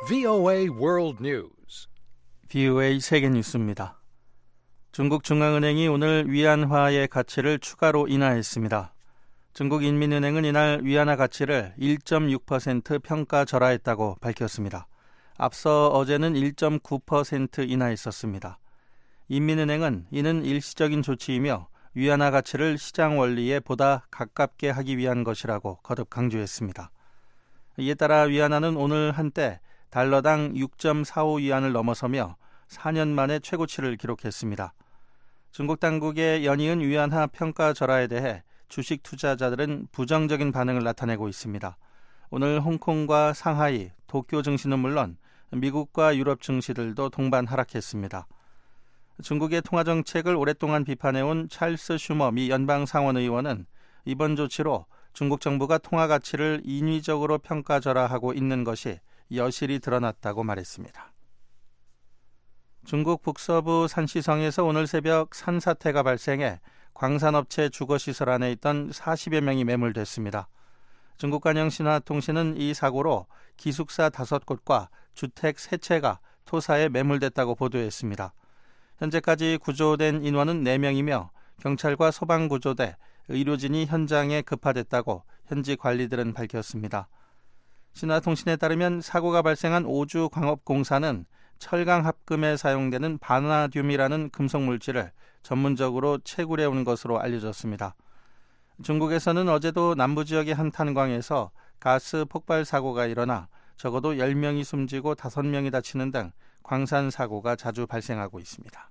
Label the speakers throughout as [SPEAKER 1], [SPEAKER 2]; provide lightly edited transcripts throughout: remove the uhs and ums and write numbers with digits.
[SPEAKER 1] VOA World News.
[SPEAKER 2] VOA 세계 뉴스입니다. 중국 중앙은행이 오늘 위안화의 가치를 추가로 인하했습니다. 중국인민은행은 이날 위안화 가치를 1.6% 평가절하했다고 밝혔습니다. 앞서 어제는 1.9% 인하했었습니다. 인민은행은 이는 일시적인 조치이며 위안화 가치를 시장 원리에 보다 가깝게 하기 위한 것이라고 거듭 강조했습니다. 이에 따라 위안화는 오늘 한때 달러당 6.45위안을 넘어서며 4년 만에 최고치를 기록했습니다. 중국 당국의 연이은 위안화 평가 절하에 대해 주식 투자자들은 부정적인 반응을 나타내고 있습니다. 오늘 홍콩과 상하이, 도쿄 증시는 물론 미국과 유럽 증시들도 동반 하락했습니다. 중국의 통화정책을 오랫동안 비판해온 찰스 슈머 미 연방상원의원은 이번 조치로 중국 정부가 통화 가치를 인위적으로 평가절하하고 있는 것이 여실히 드러났다고 말했습니다. 중국 북서부 산시성에서 오늘 새벽 산사태가 발생해 광산업체 주거시설 안에 있던 40여 명이 매몰됐습니다. 중국 관영 신화통신은 이 사고로 기숙사 5곳과 주택 3채가 토사에 매몰됐다고 보도했습니다. 현재까지 구조된 인원은 4명이며 경찰과 소방구조대, 의료진이 현장에 급파됐다고 현지 관리들은 밝혔습니다. 신화통신에 따르면 사고가 발생한 오주 광업공사는 철강 합금에 사용되는 바나듐이라는 금속 물질을 전문적으로 채굴해온 것으로 알려졌습니다. 중국에서는 어제도 남부 지역의 한 탄광에서 가스 폭발 사고가 일어나 적어도 10명이 숨지고 5명이 다치는 등 광산 사고가 자주 발생하고 있습니다.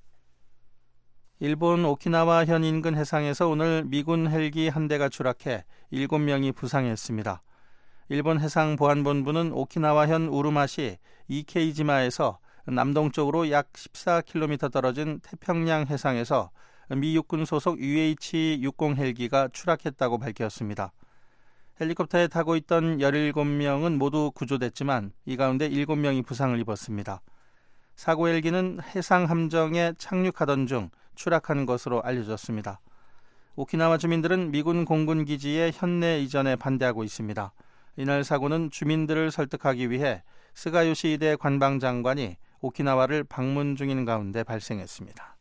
[SPEAKER 2] 일본 오키나와현 인근 해상에서 오늘 미군 헬기 한 대가 추락해 7명이 부상했습니다. 일본 해상보안본부는 오키나와현 우루마시 이케이지마에서 남동쪽으로 약 14km 떨어진 태평양 해상에서 미 육군 소속 UH-60 헬기가 추락했다고 밝혔습니다. 헬리콥터에 타고 있던 17명은 모두 구조됐지만 이 가운데 7명이 부상을 입었습니다. 사고 헬기는 해상함정에 착륙하던 중 추락한 것으로 알려졌습니다. 오키나와 주민들은 미군 공군기지의 현내 이전에 반대하고 있습니다. 이날 사고는 주민들을 설득하기 위해 스가요시 이대 관방장관이 오키나와를 방문 중인 가운데 발생했습니다.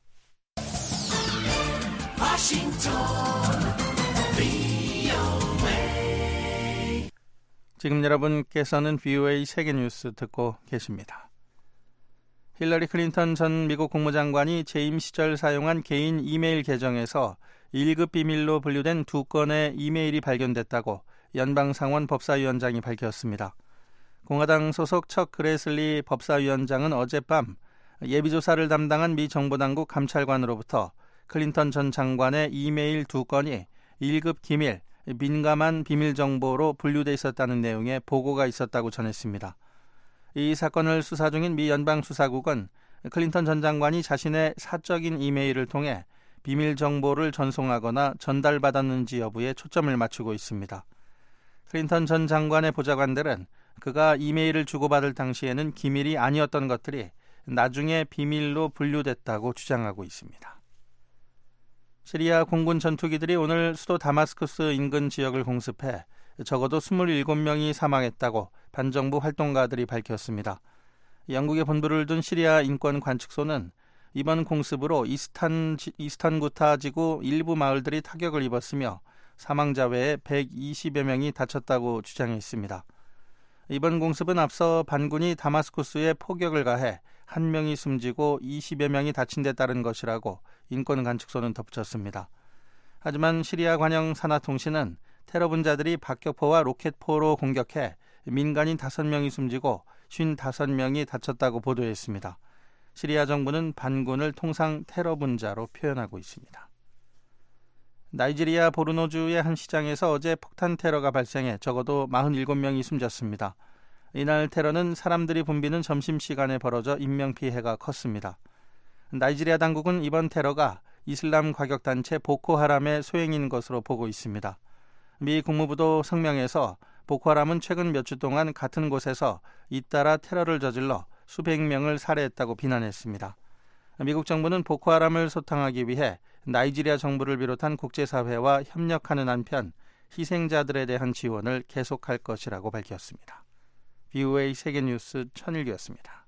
[SPEAKER 2] 지금 여러분께서는 VOA 세계뉴스 듣고 계십니다. 힐러리 클린턴 전 미국 국무장관이 재임 시절 사용한 개인 이메일 계정에서 1급 비밀로 분류된 2건의 이메일이 발견됐다고 연방상원 법사위원장이 밝혔습니다. 공화당 소속 척 그레슬리 법사위원장은 어젯밤 예비조사를 담당한 미 정보당국 감찰관으로부터 클린턴 전 장관의 이메일 2건이 1급 기밀, 민감한 비밀 정보로 분류돼 있었다는 내용의 보고가 있었다고 전했습니다. 이 사건을 수사 중인 미 연방수사국은 클린턴 전 장관이 자신의 사적인 이메일을 통해 비밀 정보를 전송하거나 전달받았는지 여부에 초점을 맞추고 있습니다. 클린턴 전 장관의 보좌관들은 그가 이메일을 주고받을 당시에는 기밀이 아니었던 것들이 나중에 비밀로 분류됐다고 주장하고 있습니다. 시리아 공군 전투기들이 오늘 수도 다마스커스 인근 지역을 공습해 적어도 27명이 사망했다고 반정부 활동가들이 밝혔습니다. 영국의 본부를 둔 시리아 인권관측소는 이번 공습으로 이스탄구타 지구 일부 마을들이 타격을 입었으며 사망자 외에 120여 명이 다쳤다고 주장했습니다. 이번 공습은 앞서 반군이 다마스쿠스에 포격을 가해 1명이 숨지고 20여 명이 다친 데 따른 것이라고 인권관측소는 덧붙였습니다. 하지만 시리아 관영 산하통신은 테러 분자들이 박격포와 로켓포로 공격해 민간인 5명이 숨지고 55명이 다쳤다고 보도했습니다. 시리아 정부는 반군을 통상 테러 분자로 표현하고 있습니다. 나이지리아 보르노주의 한 시장에서 어제 폭탄 테러가 발생해 적어도 47명이 숨졌습니다. 이날 테러는 사람들이 붐비는 점심시간에 벌어져 인명피해가 컸습니다. 나이지리아 당국은 이번 테러가 이슬람 과격단체 보코하람의 소행인 것으로 보고 있습니다. 미 국무부도 성명에서 보코하람은 최근 몇 주 동안 같은 곳에서 잇따라 테러를 저질러 수백 명을 살해했다고 비난했습니다. 미국 정부는 보코하람을 소탕하기 위해 나이지리아 정부를 비롯한 국제사회와 협력하는 한편 희생자들에 대한 지원을 계속할 것이라고 밝혔습니다. VOA 세계뉴스 천일규였습니다.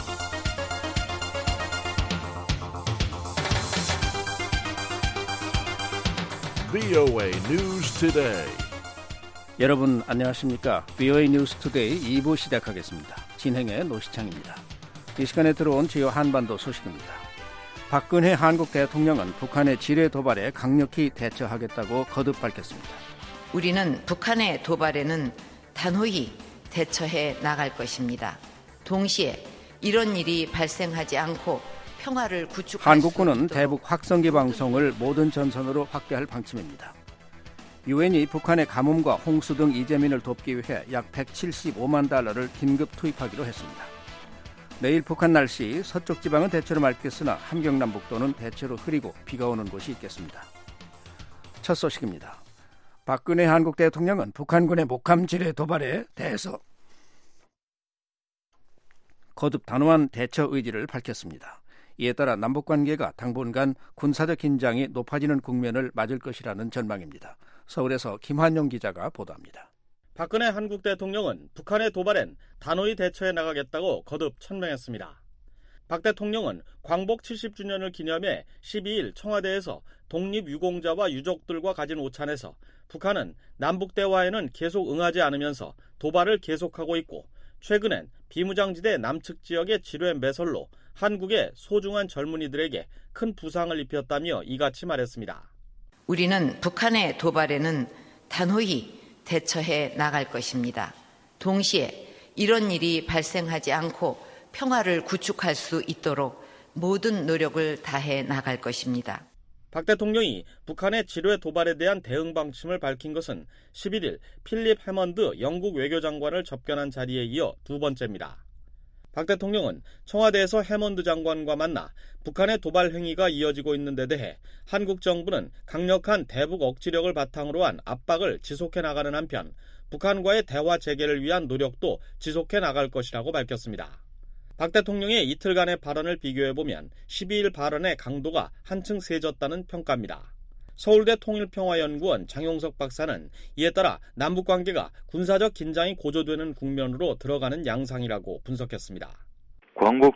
[SPEAKER 1] VOA News Today.
[SPEAKER 3] 여러분 안녕하십니까? VOA 뉴스 투데이 2부 시작하겠습니다. 진행의 노시창입니다. 이 시간에 들어온 주요 한반도 소식입니다. 박근혜 한국 대통령은 북한의 지뢰 도발에 강력히 대처하겠다고 거듭 밝혔습니다.
[SPEAKER 4] 우리는 북한의 도발에는 단호히 대처해 나갈 것입니다. 동시에 이런 일이 발생하지 않고 평화를 구축할
[SPEAKER 3] 한국군은 대북 확성기 방송을 모든 전선으로 확대할 방침입니다. 유엔이 북한의 가뭄과 홍수 등 이재민을 돕기 위해 약 175만 달러를 긴급 투입하기로 했습니다. 내일 북한 날씨, 서쪽 지방은 대체로 맑겠으나 함경남북도는 대체로 흐리고 비가 오는 곳이 있겠습니다. 첫 소식입니다. 박근혜 한국 대통령은 북한군의 목함 지뢰 도발에 대해서 거듭 단호한 대처 의지를 밝혔습니다. 이에 따라 남북관계가 당분간 군사적 긴장이 높아지는 국면을 맞을 것이라는 전망입니다. 서울에서 김환용 기자가 보도합니다.
[SPEAKER 5] 박근혜 한국 대통령은 북한의 도발엔 단호히 대처해 나가겠다고 거듭 천명했습니다. 박 대통령은 광복 70주년을 기념해 12일 청와대에서 독립유공자와 유족들과 가진 오찬에서 북한은 남북대화에는 계속 응하지 않으면서 도발을 계속하고 있고 최근엔 비무장지대 남측 지역의 지뢰 매설로 한국의 소중한 젊은이들에게 큰 부상을 입혔다며 이같이 말했습니다.
[SPEAKER 4] 우리는 북한의 도발에는 단호히 대처해 나갈 것입니다. 동시에 이런 일이 발생하지 않고 평화를 구축할 수 있도록 모든 노력을 다해 나갈 것입니다.
[SPEAKER 5] 박 대통령이 북한의 지뢰 도발에 대한 대응 방침을 밝힌 것은 11일 필립 해먼드 영국 외교장관을 접견한 자리에 이어 두 번째입니다. 박 대통령은 청와대에서 해먼드 장관과 만나 북한의 도발 행위가 이어지고 있는 데 대해 한국 정부는 강력한 대북 억지력을 바탕으로 한 압박을 지속해 나가는 한편 북한과의 대화 재개를 위한 노력도 지속해 나갈 것이라고 밝혔습니다. 박 대통령의 이틀간의 발언을 비교해보면 12일 발언의 강도가 한층 세졌다는 평가입니다. 서울대 통일평화연구원 장용석 박사는 이에 따라 남북관계가 군사적 긴장이 고조되는 국면으로 들어가는 양상이라고 분석했습니다.
[SPEAKER 6] 광복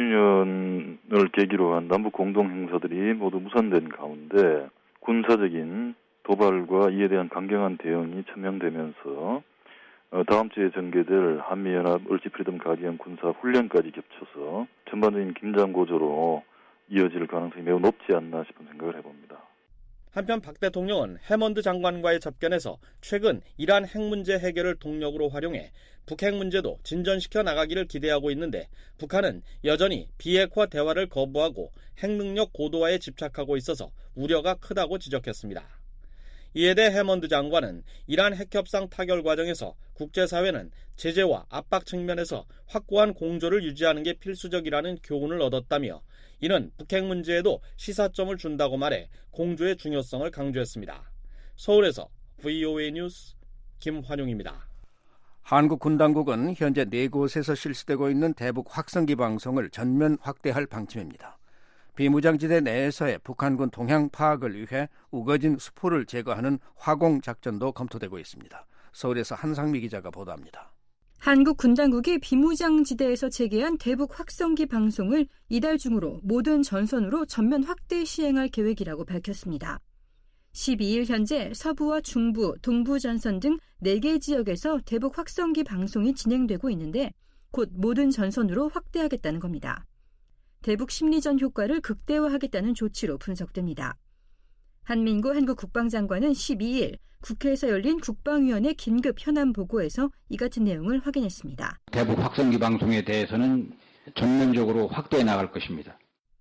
[SPEAKER 6] 70주년을 계기로 한 남북 공동행사들이 모두 무산된 가운데 군사적인 도발과 이에 대한 강경한 대응이 천명되면서 다음 주에 전개될 한미연합 얼지 프리덤 가디언 군사 훈련까지 겹쳐서 전반적인 긴장 고조로 이어질 가능성이 매우 높지 않나 싶은 생각을 해봅니다.
[SPEAKER 5] 한편 박 대통령은 해먼드 장관과의 접견에서 최근 이란 핵 문제 해결을 동력으로 활용해 북핵 문제도 진전시켜 나가기를 기대하고 있는데 북한은 여전히 비핵화 대화를 거부하고 핵능력 고도화에 집착하고 있어서 우려가 크다고 지적했습니다. 이에 대해 해먼드 장관은 이란 핵협상 타결 과정에서 국제사회는 제재와 압박 측면에서 확고한 공조를 유지하는 게 필수적이라는 교훈을 얻었다며 이는 북핵 문제에도 시사점을 준다고 말해 공조의 중요성을 강조했습니다. 서울에서 VOA 뉴스 김환용입니다.
[SPEAKER 3] 한국 군 당국은 현재 4곳에서 실시되고 있는 대북 확성기 방송을 전면 확대할 방침입니다. 비무장지대 내에서의 북한군 동향 파악을 위해 우거진 수포를 제거하는 화공 작전도 검토되고 있습니다. 서울에서 한상미 기자가 보도합니다.
[SPEAKER 7] 한국 군 당국이 비무장지대에서 재개한 대북 확성기 방송을 이달 중으로 모든 전선으로 전면 확대 시행할 계획이라고 밝혔습니다. 12일 현재 서부와 중부, 동부 전선 등 4개 지역에서 대북 확성기 방송이 진행되고 있는데 곧 모든 전선으로 확대하겠다는 겁니다. 대북 심리전 효과를 극대화하겠다는 조치로 분석됩니다. 한민구 한국 국방장관은 12일 국회에서 열린 국방위원회 긴급 현안 보고에서 이 같은 내용을 확인했습니다.
[SPEAKER 8] 대북 확성기 방송에 대해서는 전면적으로 확대해 나갈 것입니다.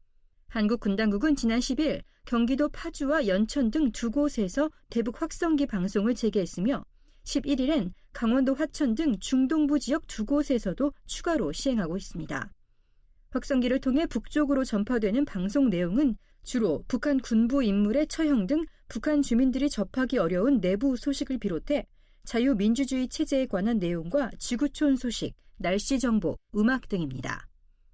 [SPEAKER 7] 한국 군 당국은 지난 10일 경기도 파주와 연천 등 2곳에서 대북 확성기 방송을 재개했으며 11일엔 강원도 화천 등 중동부 지역 2곳에서도 추가로 시행하고 있습니다. 확성기를 통해 북쪽으로 전파되는 방송 내용은 주로 북한 군부 인물의 처형 등 북한 주민들이 접하기 어려운 내부 소식을 비롯해 자유민주주의 체제에 관한 내용과 지구촌 소식, 날씨 정보, 음악 등입니다.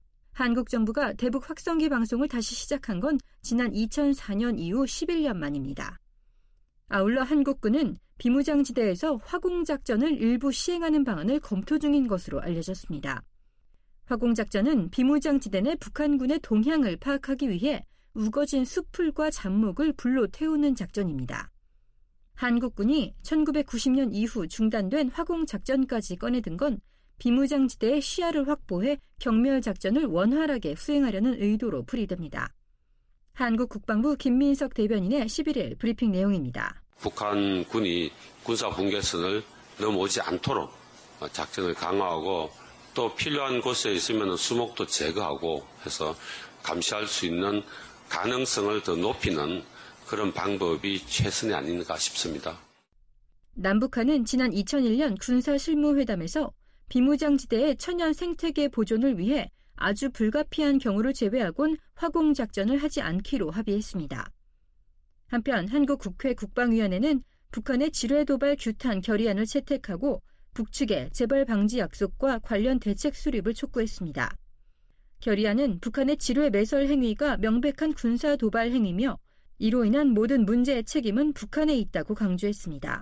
[SPEAKER 7] 한국 정부가 대북 확성기 방송을 다시 시작한 건 지난 2004년 이후 11년 만입니다. 아울러 한국군은 비무장지대에서 화공작전을 일부 시행하는 방안을 검토 중인 것으로 알려졌습니다. 화공작전은 비무장지대 내 북한군의 동향을 파악하기 위해 우거진 숲풀과 잡목을 불로 태우는 작전입니다. 한국군이 1990년 이후 중단된 화공작전까지 꺼내든 건 비무장지대의 시야를 확보해 경멸작전을 원활하게 수행하려는 의도로 풀이됩니다. 한국 국방부 김민석 대변인의 11일 브리핑 내용입니다.
[SPEAKER 9] 북한군이 군사 분계선을 넘어오지 않도록 작전을 강화하고 또 필요한 곳에 있으면 수목도 제거하고 해서 감시할 수 있는 가능성을 더 높이는 그런 방법이 최선이 아닌가 싶습니다.
[SPEAKER 7] 남북한은 지난 2001년 군사실무회담에서 비무장지대의 천연 생태계 보존을 위해 아주 불가피한 경우를 제외하곤 화공작전을 하지 않기로 합의했습니다. 한편 한국 국회 국방위원회는 북한의 지뢰도발 규탄 결의안을 채택하고 북측의 재발 방지 약속과 관련 대책 수립을 촉구했습니다. 결의안은 북한의 지뢰 매설 행위가 명백한 군사 도발 행위며 이로 인한 모든 문제의 책임은 북한에 있다고 강조했습니다.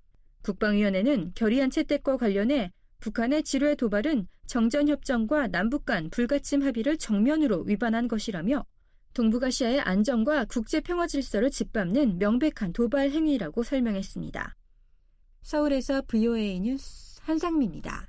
[SPEAKER 7] 국방위원회는 결의안 채택과 관련해 북한의 지뢰 도발은 정전협정과 남북 간 불가침 합의를 정면으로 위반한 것이라며 동북아시아의 안정과 국제평화 질서를 짓밟는 명백한 도발 행위라고 설명했습니다. 서울에서 VOA 뉴스 한상미입니다.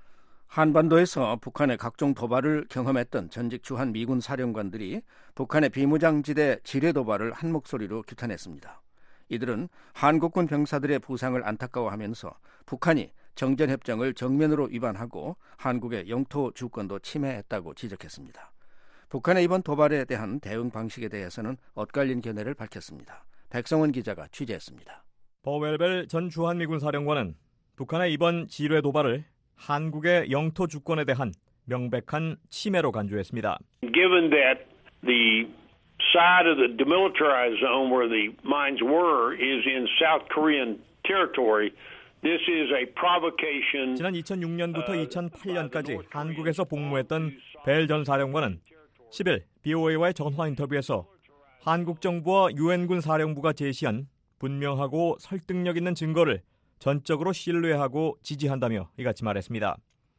[SPEAKER 3] 한반도에서 북한의 각종 도발을 경험했던 전직 주한 미군 사령관들이 북한의 비무장지대 지뢰 도발을 한 목소리로 규탄했습니다. 이들은 한국군 병사들의 부상을 안타까워하면서 북한이 정전협정을 정면으로 위반하고 한국의 영토 주권도 침해했다고 지적했습니다. 북한의 이번 도발에 대한 대응 방식에 대해서는 엇갈린 견해를 밝혔습니다. 백성원 기자가 취재했습니다.
[SPEAKER 10] 버웰벨 전 주한미군 사령관은 북한의 이번 지뢰 도발을 한국의 영토 주권에 대한 명백한 침해로 간주했습니다.
[SPEAKER 11] Given that the side of the demilitarized zone where the mines were is in South Korean territory, this is a provocation.
[SPEAKER 10] 지난 2006년부터 2008년까지 한국에서 복무했던 벨 전 사령관은 10일 BOA와의 전화 인터뷰에서 한국 정부와 유엔군 사령부가 제시한 분명하고 설득력 있는 증거를 전적으로 신뢰하고 지지한다며 이같이 말했습니다.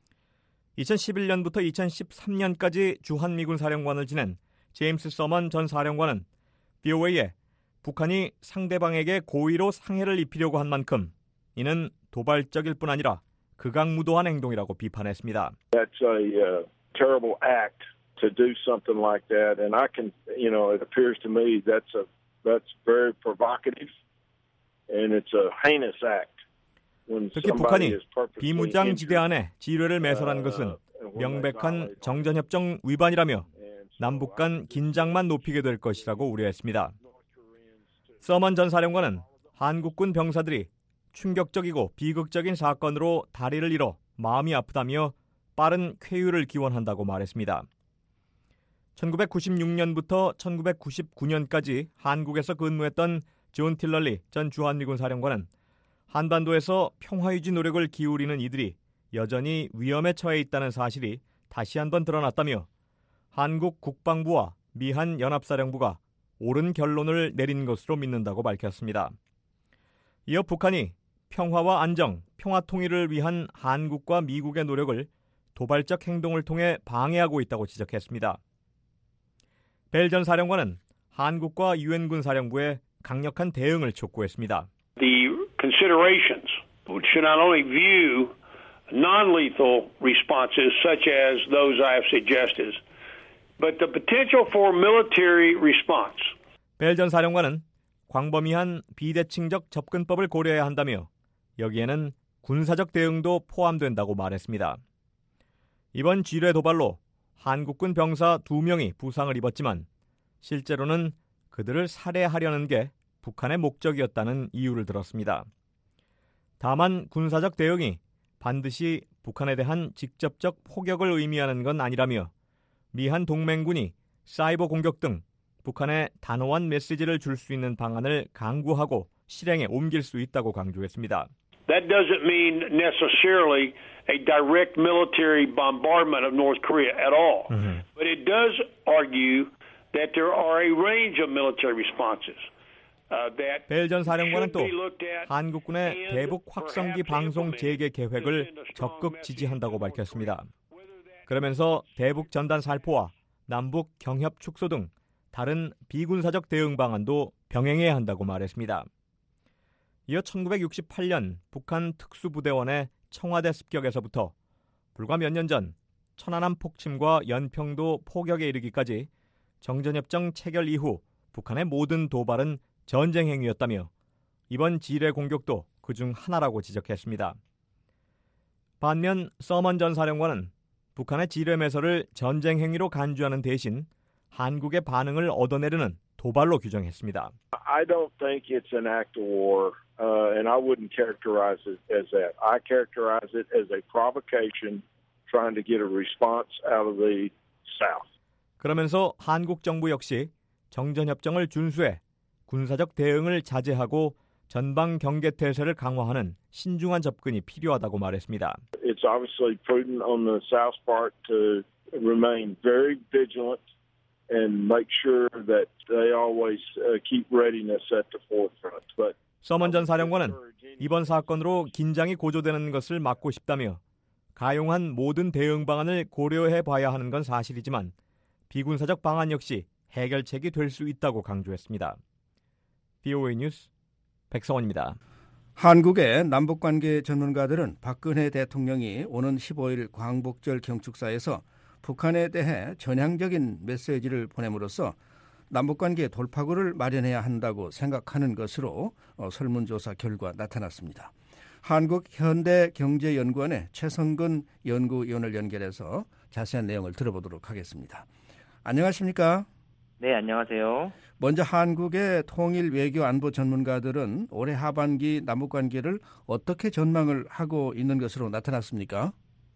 [SPEAKER 10] 2011년부터 2013년까지 주한미군 사령관을 지낸 제임스 서먼 전 사령관은 BOA에 북한이 상대방에게 고의로 상해를 입히려고 한 만큼 이는 도발적일 뿐 아니라 극악무도한 행동이라고 비판했습니다.
[SPEAKER 11] That's a terrible act to do something like that, and I can, it appears to me that's very provocative, and it's a heinous act.
[SPEAKER 10] 특히 북한이 비무장지대 안에 지뢰를 매설한 것은 명백한 정전협정 위반이라며 남북 간 긴장만 높이게 될 것이라고 우려했습니다. 서먼 전 사령관은 한국군 병사들이 충격적이고 비극적인 사건으로 다리를 잃어 마음이 아프다며 빠른 쾌유를 기원한다고 말했습니다. 1996년부터 1999년까지 한국에서 근무했던 존 틸럴리 전 주한미군 사령관은 한반도에서 평화유지 노력을 기울이는 이들이 여전히 위험에 처해 있다는 사실이 다시 한번 드러났다며 한국 국방부와 미한 연합사령부가 옳은 결론을 내린 것으로 믿는다고 밝혔습니다. 이어 북한이 평화와 안정, 평화통일을 위한 한국과 미국의 노력을 도발적 행동을 통해 방해하고 있다고 지적했습니다. 벨 전 사령관은 한국과 유엔군 사령부에 강력한 대응을 촉구했습니다.
[SPEAKER 11] The considerations should not only view non-lethal responses such as those I have suggested, but the potential for military response.
[SPEAKER 10] 벨 전 사령관은 광범위한 비대칭적 접근법을 고려해야 한다며 여기에는 군사적 대응도 포함된다고 말했습니다. 이번 지뢰 도발로 한국군 병사 2명이 부상을 입었지만 실제로는 그들을 살해하려는 게 북한의 목적이었다는 이유를 들었습니다. 다만 군사적 대응이 반드시 북한에 대한 직접적 포격을 의미하는 건 아니라며 미한 동맹군이 사이버 공격 등 북한에 단호한 메시지를 줄 수 있는 방안을 강구하고 실행에 옮길 수 있다고 강조했습니다.
[SPEAKER 11] That doesn't mean necessarily a direct military bombardment of North Korea at all. But it does argue that there are a range of military responses.
[SPEAKER 10] 벨 전 사령관은 또 한국군의 대북 확성기 방송 재개 계획을 적극 지지한다고 밝혔습니다. 그러면서 대북 전단 살포와 남북 경협 축소 등 다른 비군사적 대응 방안도 병행해야 한다고 말했습니다. 이어 1968년 북한 특수부대원의 청와대 습격에서부터 불과 몇 년 전 천안함 폭침과 연평도 포격에 이르기까지 정전협정 체결 이후 북한의 모든 도발은 전쟁 행위였다며 이번 지뢰 공격도 그중 하나라고 지적했습니다. 반면 서먼 전 사령관은 북한의 지뢰 매설을 전쟁 행위로 간주하는 대신 한국의 반응을 얻어내려는 도발로 규정했습니다.
[SPEAKER 12] I don't think it's an act of war, and I wouldn't characterize it as that. I characterize it as a provocation trying to get a response out of the South.
[SPEAKER 10] 그러면서 한국 정부 역시 정전협정을 준수해 군사적 대응을 자제하고 전방 경계 태세를 강화하는 신중한 접근이 필요하다고 말했습니다.
[SPEAKER 12] It's obviously prudent on the South's part to remain very vigilant and make sure that they always keep readiness at the forefront. But
[SPEAKER 10] 서먼 전 사령관은 이번 사건으로 긴장이 고조되는 것을 막고 싶다며 가용한 모든 대응 방안을 고려해 봐야 하는 건 사실이지만 비군사적 방안 역시 해결책이 될 수 있다고 강조했습니다. BOA 뉴스 백성원입니다.
[SPEAKER 3] 한국의 남북관계 전문가들은 박근혜 대통령이 오는 15일 광복절 경축사에서 북한에 대해 전향적인 메시지를 보냄으로써 남북관계 돌파구를 마련해야 한다고 생각하는 것으로 설문조사 결과 나타났습니다. 한국현대경제연구원의 최성근 연구위원을 연결해서 자세한 내용을 들어보도록 하겠습니다. 안녕하십니까?
[SPEAKER 13] 네, 안녕하세요.
[SPEAKER 3] 먼저 한국의 통일 외교 안보 전문가들은 올해 하반기 남북관계를 어떻게 전망을 하고 있는 것으로 나타났습니까?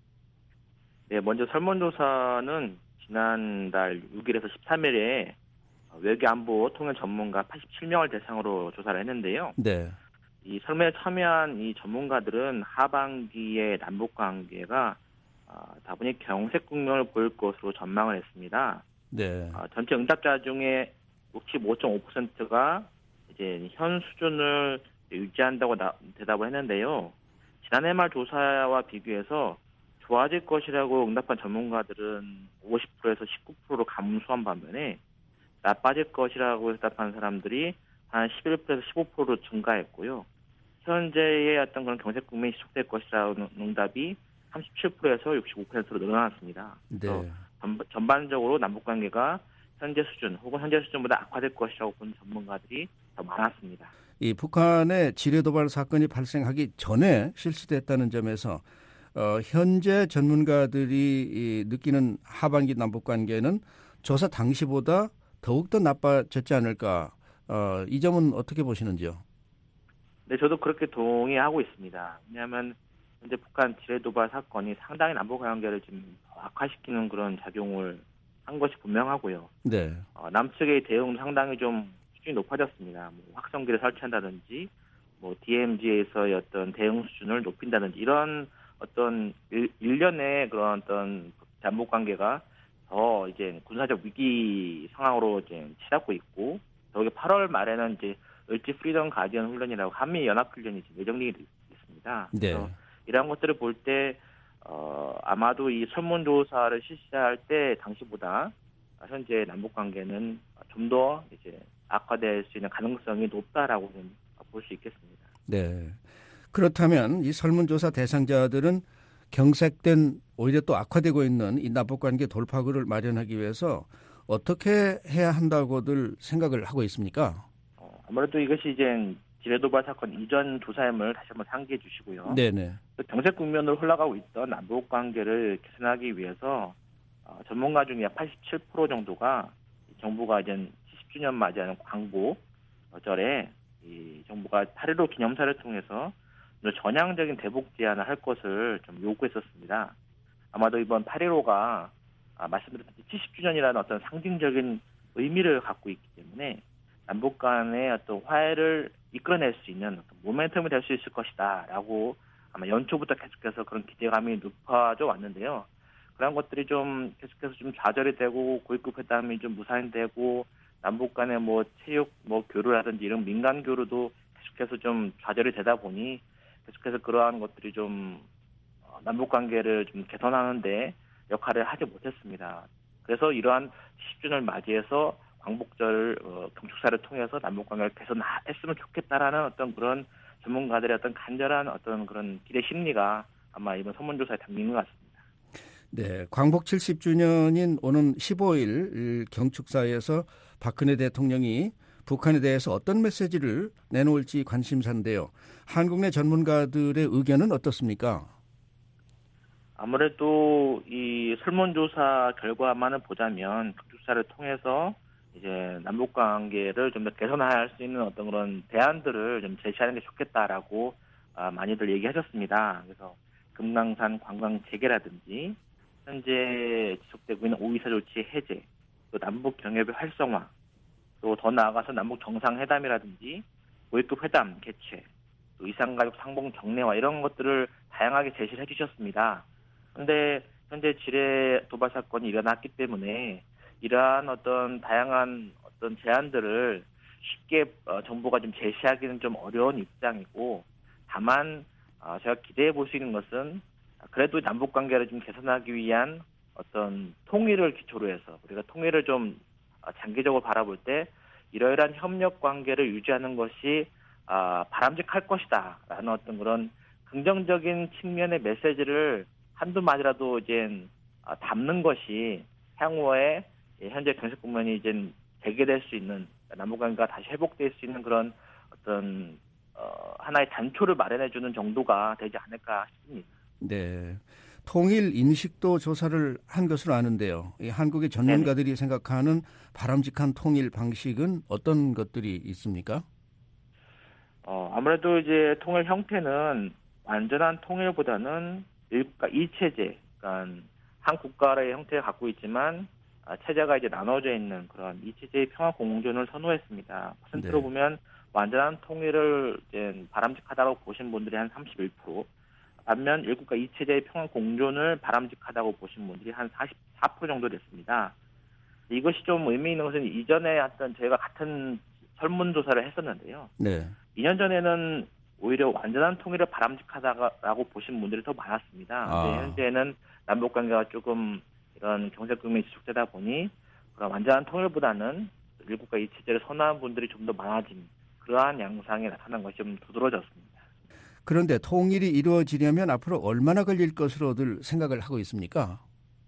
[SPEAKER 13] 네, 먼저 설문조사는 지난달 6일에서 13일에 외교 안보 통일 전문가 87명을 대상으로 조사를 했는데요.
[SPEAKER 3] 네.
[SPEAKER 13] 이 설문에 참여한 이 전문가들은 하반기의 남북 관계가 다분히 경색 국면을 보일 것으로 전망을 했습니다.
[SPEAKER 3] 네.
[SPEAKER 13] 전체 응답자 중에 65.5%가 이제 현 수준을 유지한다고 대답을 했는데요. 지난해 말 조사와 비교해서 좋아질 것이라고 응답한 전문가들은 50%에서 19%로 감소한 반면에 나빠질 것이라고 대답한 사람들이 한 11%에서 15%로 증가했고요. 현재의 어떤 그런 경색 국면이 지속될 것이라는 응답이 37%에서 65%로 늘어났습니다. 그래서
[SPEAKER 3] 네.
[SPEAKER 13] 전반적으로 남북관계가 현재 수준 혹은 현재 수준보다 악화될 것이라고 보는 전문가들이 더 많았습니다.
[SPEAKER 3] 이 북한의 지뢰 도발 사건이 발생하기 전에 실시됐다는 점에서 현재 전문가들이 느끼는 하반기 남북관계는 조사 당시보다 더욱더 나빠졌지 않을까? 이 점은 어떻게 보시는지요?
[SPEAKER 13] 네, 저도 그렇게 동의하고 있습니다. 왜냐하면 현재 북한 지뢰 도발 사건이 상당히 남북관계를 좀 악화시키는 그런 작용을 한 것이 분명하고요.
[SPEAKER 3] 네.
[SPEAKER 13] 남측의 대응도 상당히 좀 수준이 높아졌습니다. 뭐 확성기를 설치한다든지, 뭐 DMZ에서의 어떤 대응 수준을 높인다든지 이런 어떤 일련의 그런 어떤 남북 관계가 더 이제 군사적 위기 상황으로 이제 치닫고 있고, 더욱이 8월 말에는 이제 을지 프리덤 가디언 훈련이라고 한미 연합 훈련이 예정되어 있습니다.
[SPEAKER 3] 네.
[SPEAKER 13] 그래서 이러한 것들을 볼 때 아마도 이 설문조사를 실시할 때 당시보다 현재 남북 관계는 좀 더 이제 악화될 수 있는 가능성이 높다라고는 볼 수 있겠습니다.
[SPEAKER 3] 네. 그렇다면 이 설문조사 대상자들은 경색된 오히려 또 악화되고 있는 이 남북관계 돌파구를 마련하기 위해서 어떻게 해야 한다고들 생각을 하고 있습니까?
[SPEAKER 13] 아무래도 이것이 이제 지뢰도발 사건 이전 조사임을 다시 한번 상기해 주시고요.
[SPEAKER 3] 네네.
[SPEAKER 13] 경색 국면으로 흘러가고 있던 남북 관계를 개선하기 위해서 전문가 중에 약 87% 정도가 정부가 이제 70주년 맞이하는 광복절에 이 정부가 8.15 기념사를 통해서 전향적인 대북 제안을 할 것을 좀 요구했었습니다. 아마도 이번 8.15가 말씀드렸듯이 70주년이라는 어떤 상징적인 의미를 갖고 있기 때문에 남북 간의 어떤 화해를 이끌어낼 수 있는 어떤 모멘텀이 될 수 있을 것이다라고 아마 연초부터 계속해서 그런 기대감이 높아져 왔는데요. 그런 것들이 좀 계속해서 좀 좌절이 되고 고위급 회담이 좀 무산되고 남북 간의 뭐 체육 뭐 교류라든지 이런 민간 교류도 계속해서 좀 좌절이 되다 보니 계속해서 그러한 것들이 좀 남북 관계를 좀 개선하는데 역할을 하지 못했습니다. 그래서 이러한 10주년을 맞이해서 광복절 경축사를 통해서 남북 관계를 개선했으면 좋겠다라는 어떤 그런 전문가들의 어떤 간절한 어떤 그런 기대 심리가 아마 이번 설문조사에 담긴 것 같습니다.
[SPEAKER 3] 네, 광복 70주년인 오는 15일 경축사에서 박근혜 대통령이 북한에 대해서 어떤 메시지를 내놓을지 관심사인데요. 한국 내 전문가들의 의견은 어떻습니까?
[SPEAKER 13] 아무래도 이 설문조사 결과만을 보자면 경축사를 통해서 이제 남북 관계를 좀 더 개선할 수 있는 어떤 그런 대안들을 좀 제시하는 게 좋겠다라고 많이들 얘기하셨습니다. 그래서 금강산 관광 재개라든지 현재 지속되고 있는 오이사 조치 해제, 또 남북 경협의 활성화, 또 더 나아가서 남북 정상회담이라든지 고위급 회담 개최, 또 이산가족 상봉 정례화 이런 것들을 다양하게 제시를 해주셨습니다. 그런데 현재 지뢰 도발 사건이 일어났기 때문에 이러한 어떤 다양한 어떤 제안들을 쉽게 정부가 좀 제시하기는 좀 어려운 입장이고, 다만 제가 기대해 볼 수 있는 것은 그래도 남북 관계를 좀 개선하기 위한 어떤 통일을 기초로 해서 우리가 통일을 좀 장기적으로 바라볼 때 이러이러한 협력 관계를 유지하는 것이 바람직할 것이다라는 어떤 그런 긍정적인 측면의 메시지를 한두 마디라도 이제 담는 것이 향후에 현재 경색 국면이 이제 재개될 수 있는, 남북 관계가 다시 회복될 수 있는 그런 어떤 하나의 단초를 마련해주는 정도가 되지 않을까 싶습니다.
[SPEAKER 3] 네, 통일 인식도 조사를 한 것으로 아는데요. 이 한국의 전문가들이 네네. 생각하는 바람직한 통일 방식은 어떤 것들이 있습니까?
[SPEAKER 13] 아무래도 이제 통일 형태는 완전한 통일보다는 일국가 이체제, 그러니까 한 국가의 형태를 갖고 있지만 체제가 이제 나눠져 있는 그런 이체제의 평화 공존을 선호했습니다. 퍼센트로 네. 보면 완전한 통일을 이제 바람직하다고 보신 분들이 한 31%, 반면 일국가 이체제의 평화 공존을 바람직하다고 보신 분들이 한 44% 정도 됐습니다. 이것이 좀 의미 있는 것은 이전에 했던 저희가 같은 설문조사를 했었는데요. 네. 2년 전에는 오히려 완전한 통일을 바람직하다고 보신 분들이 더 많았습니다. 근데 현재는 남북 관계가 조금 이런 경제 국면이 지속되다 보니 그런 완전한 통일보다는 일국가 이체제를 선호하는 분들이 좀 더 많아진 그러한 양상이 나타난 것이 좀 두드러졌습니다.
[SPEAKER 3] 그런데 통일이 이루어지려면 앞으로 얼마나 걸릴 것으로들 생각을 하고 있습니까?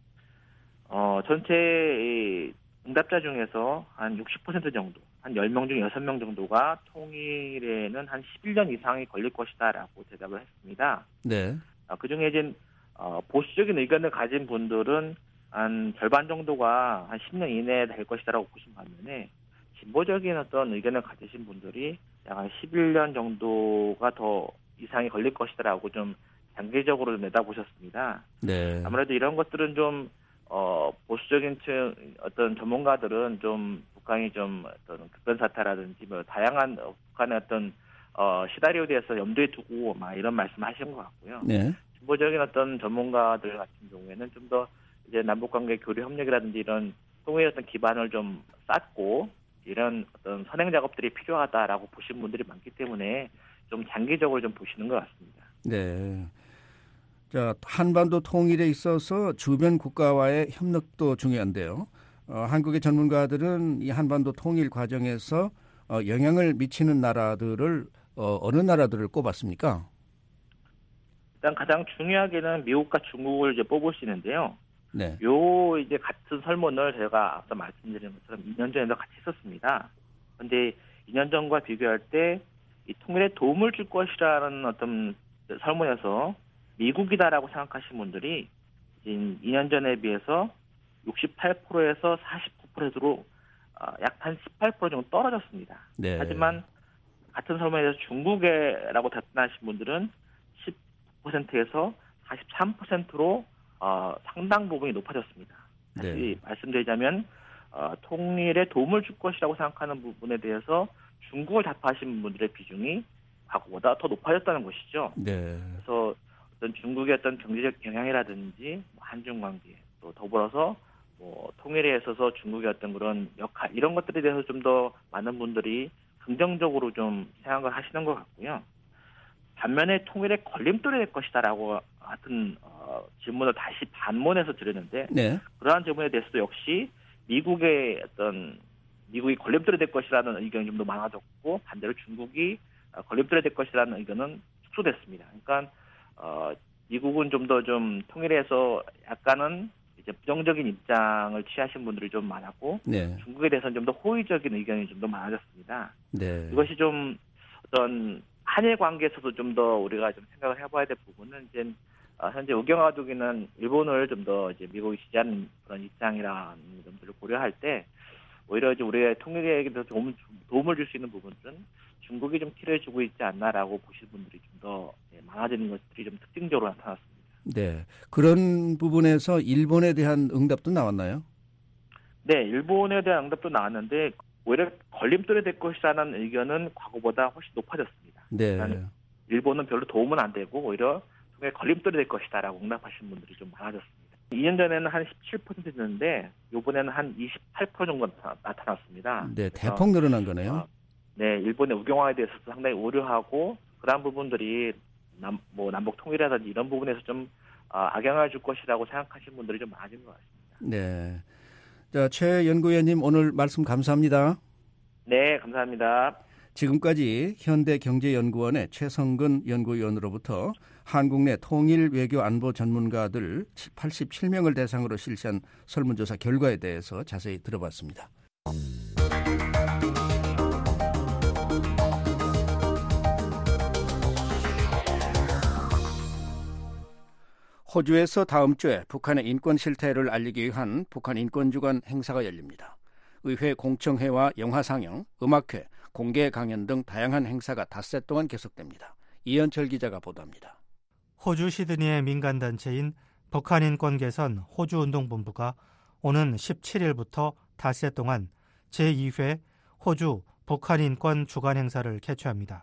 [SPEAKER 13] 전체 응답자 중에서 한 60% 정도, 한 10명 중 6명 정도가 통일에는 한 11년 이상이 걸릴 것이다라고 대답을 했습니다. 네. 그중에 이제 보수적인 의견을 가진 분들은 한 절반 정도가 한 10년 이내에 될 것이다라고 보신 반면에 진보적인 어떤 의견을 가지신 분들이 약 한 11년 정도가 더 이상이 걸릴 것이다라고 좀 장기적으로 내다보셨습니다. 네. 아무래도 이런 것들은 좀 보수적인 어떤 전문가들은 좀 북한이 좀 어떤 급변 사태라든지 뭐 다양한 북한의 어떤 시나리오에 대해서 염두에 두고 막 이런 말씀하신 것 같고요. 네. 진보적인 어떤 전문가들 같은 경우에는 좀 더 이제 남북 관계 교류 협력이라든지 이런 통일의 어떤 기반을 좀 쌓고 이런 어떤 선행 작업들이 필요하다라고 보신 분들이 많기 때문에 좀 장기적으로 좀 보시는 것 같습니다.
[SPEAKER 3] 네. 자, 한반도 통일에 있어서 주변 국가와의 협력도 중요한데요. 한국의 전문가들은 이 한반도 통일 과정에서 영향을 미치는 나라들을 어느 나라들을 꼽았습니까?
[SPEAKER 13] 일단 가장 중요하게는 미국과 중국을 이제 뽑을 수 있는데요. 네. 요 이제 같은 설문을 제가 앞서 말씀드린 것처럼 2년 전에도 같이 했었습니다. 그런데 2년 전과 비교할 때 이 통일에 도움을 줄 것이라는 어떤 설문에서 미국이다라고 생각하신 분들이 2년 전에 비해서 68%에서 49%로 약 한 18% 정도 떨어졌습니다. 네. 하지만 같은 설문에서 중국이라고 답변하신 분들은 10%에서 43%로 상당 부분이 높아졌습니다. 다시 네. 말씀드리자면 통일에 도움을 줄 것이라고 생각하는 부분에 대해서 중국을 답하신 분들의 비중이 과거보다 더 높아졌다는 것이죠. 네. 그래서 어떤 중국의 어떤 경제적 영향이라든지 한중 관계, 또 더불어서 뭐 통일에 있어서 중국의 어떤 그런 역할 이런 것들에 대해서 좀 더 많은 분들이 긍정적으로 좀 생각을 하시는 것 같고요. 반면에 통일에 걸림돌이 될 것이다라고 같은 질문을 다시 반문해서 드렸는데
[SPEAKER 3] 네.
[SPEAKER 13] 그러한 질문에 대해서도 역시 미국이 걸림돌이 될 것이라는 의견이 좀 더 많아졌고 반대로 중국이 걸림돌이 될 것이라는 의견은 축소됐습니다. 그러니까 미국은 좀 더 좀 통일해서 약간은 이제 부정적인 입장을 취하신 분들이 좀 많았고
[SPEAKER 3] 네.
[SPEAKER 13] 중국에 대해서는 좀 더 호의적인 의견이 좀 더 많아졌습니다.
[SPEAKER 3] 네.
[SPEAKER 13] 이것이 좀 어떤 한일 관계에서도 좀 더 우리가 좀 생각을 해봐야 될 부분은 이제 현재 우경화두기는 일본을 좀 더 이제 미국이 지지하는 그런 입장이라는 점들을 고려할 때 오히려 이제 우리의 통일에 대해서 도움을 줄 수 있는 부분들은 중국이 좀 키를 주고 있지 않나라고 보실 분들이 좀 더 많아지는 것들이 좀 특징적으로 나타났습니다.
[SPEAKER 3] 네, 그런 부분에서 일본에 대한 응답도 나왔나요?
[SPEAKER 13] 네, 일본에 대한 응답도 나왔는데 오히려 걸림돌이 될 것이라는 의견은 과거보다 훨씬 높아졌습니다.
[SPEAKER 3] 네.
[SPEAKER 13] 일본은 별로 도움은 안 되고 오히려 통일에 걸림돌이 될 것이다라고 응답하신 분들이 좀 많아졌습니다. 2년 전에는 한 17%였는데 이번에는 한 28% 정도 나타났습니다.
[SPEAKER 3] 네, 대폭 늘어난 거네요.
[SPEAKER 13] 네, 일본의 우경화에 대해서도 상당히 우려하고 그러한 부분들이 남북 통일이라든지 이런 부분에서 좀 악영향을 줄 것이라고 생각하시는 분들이 좀 많아진 것 같습니다.
[SPEAKER 3] 네, 자, 최 연구위원님 오늘 말씀 감사합니다.
[SPEAKER 13] 네, 감사합니다.
[SPEAKER 3] 지금까지 현대경제연구원의 최성근 연구위원으로부터 한국 내 통일 외교 안보 전문가들 87명을 대상으로 실시한 설문조사 결과에 대해서 자세히 들어봤습니다. 호주에서 다음 주에 북한의 인권 실태를 알리기 위한 북한 인권주간 행사가 열립니다. 의회 공청회와 영화상영, 음악회, 공개 강연 등 다양한 행사가 닷새 동안 계속됩니다. 이현철 기자가 보도합니다.
[SPEAKER 2] 호주 시드니의 민간단체인 북한인권개선 호주운동본부가 오는 17일부터 닷새 동안 제2회 호주 북한인권 주간행사를 개최합니다.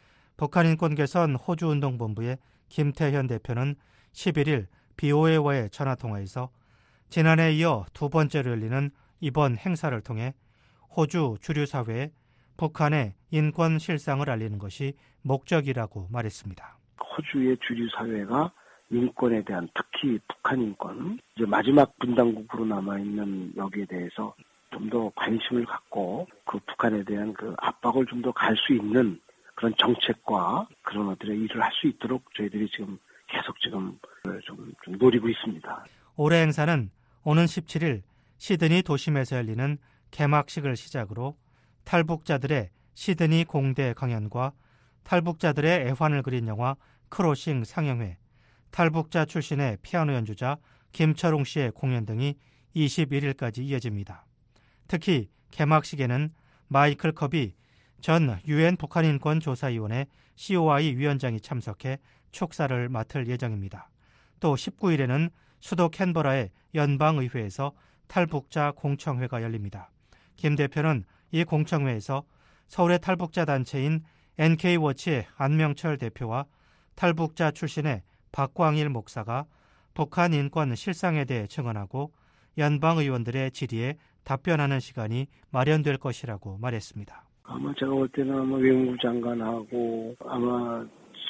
[SPEAKER 2] 북한인권개선 호주운동본부의 김태현 대표는 11일 BOA와의 전화통화에서 지난해에 이어 두 번째로 열리는 이번 행사를 통해 호주 주류사회에 북한의 인권 실상을 알리는 것이 목적이라고 말했습니다.
[SPEAKER 14] 호주의 주류사회가 인권에 대한 특히 북한 인권, 이제 마지막 분단국으로 남아있는 여기에 대해서 좀 더 관심을 갖고 그 북한에 대한 그 압박을 좀 더 갈 수 있는 그런 정책과 그런 어들의 일을 할 수 있도록 저희들이 지금 계속 지금 좀 노리고 있습니다.
[SPEAKER 2] 올해 행사는 오는 17일 시드니 도심에서 열리는 개막식을 시작으로 탈북자들의 시드니 공대 강연과 탈북자들의 애환을 그린 영화 크로싱 상영회, 탈북자 출신의 피아노 연주자 김철웅 씨의 공연 등이 21일까지 이어집니다. 특히 개막식에는 마이클 컵이 전 유엔 북한인권조사위원회 COI 위원장이 참석해 축사를 맡을 예정입니다. 또 19일에는 수도 캔버라의 연방의회에서 탈북자 공청회가 열립니다. 김 대표는 이 공청회에서 서울의 탈북자 단체인 NK워치의 안명철 대표와 탈북자 출신의 박광일 목사가 북한 인권 실상에 대해 증언하고 연방의원들의 질의에 답변하는 시간이 마련될 것이라고 말했습니다.
[SPEAKER 14] 아마 제가 볼 때는 아마 외무부 장관하고 아마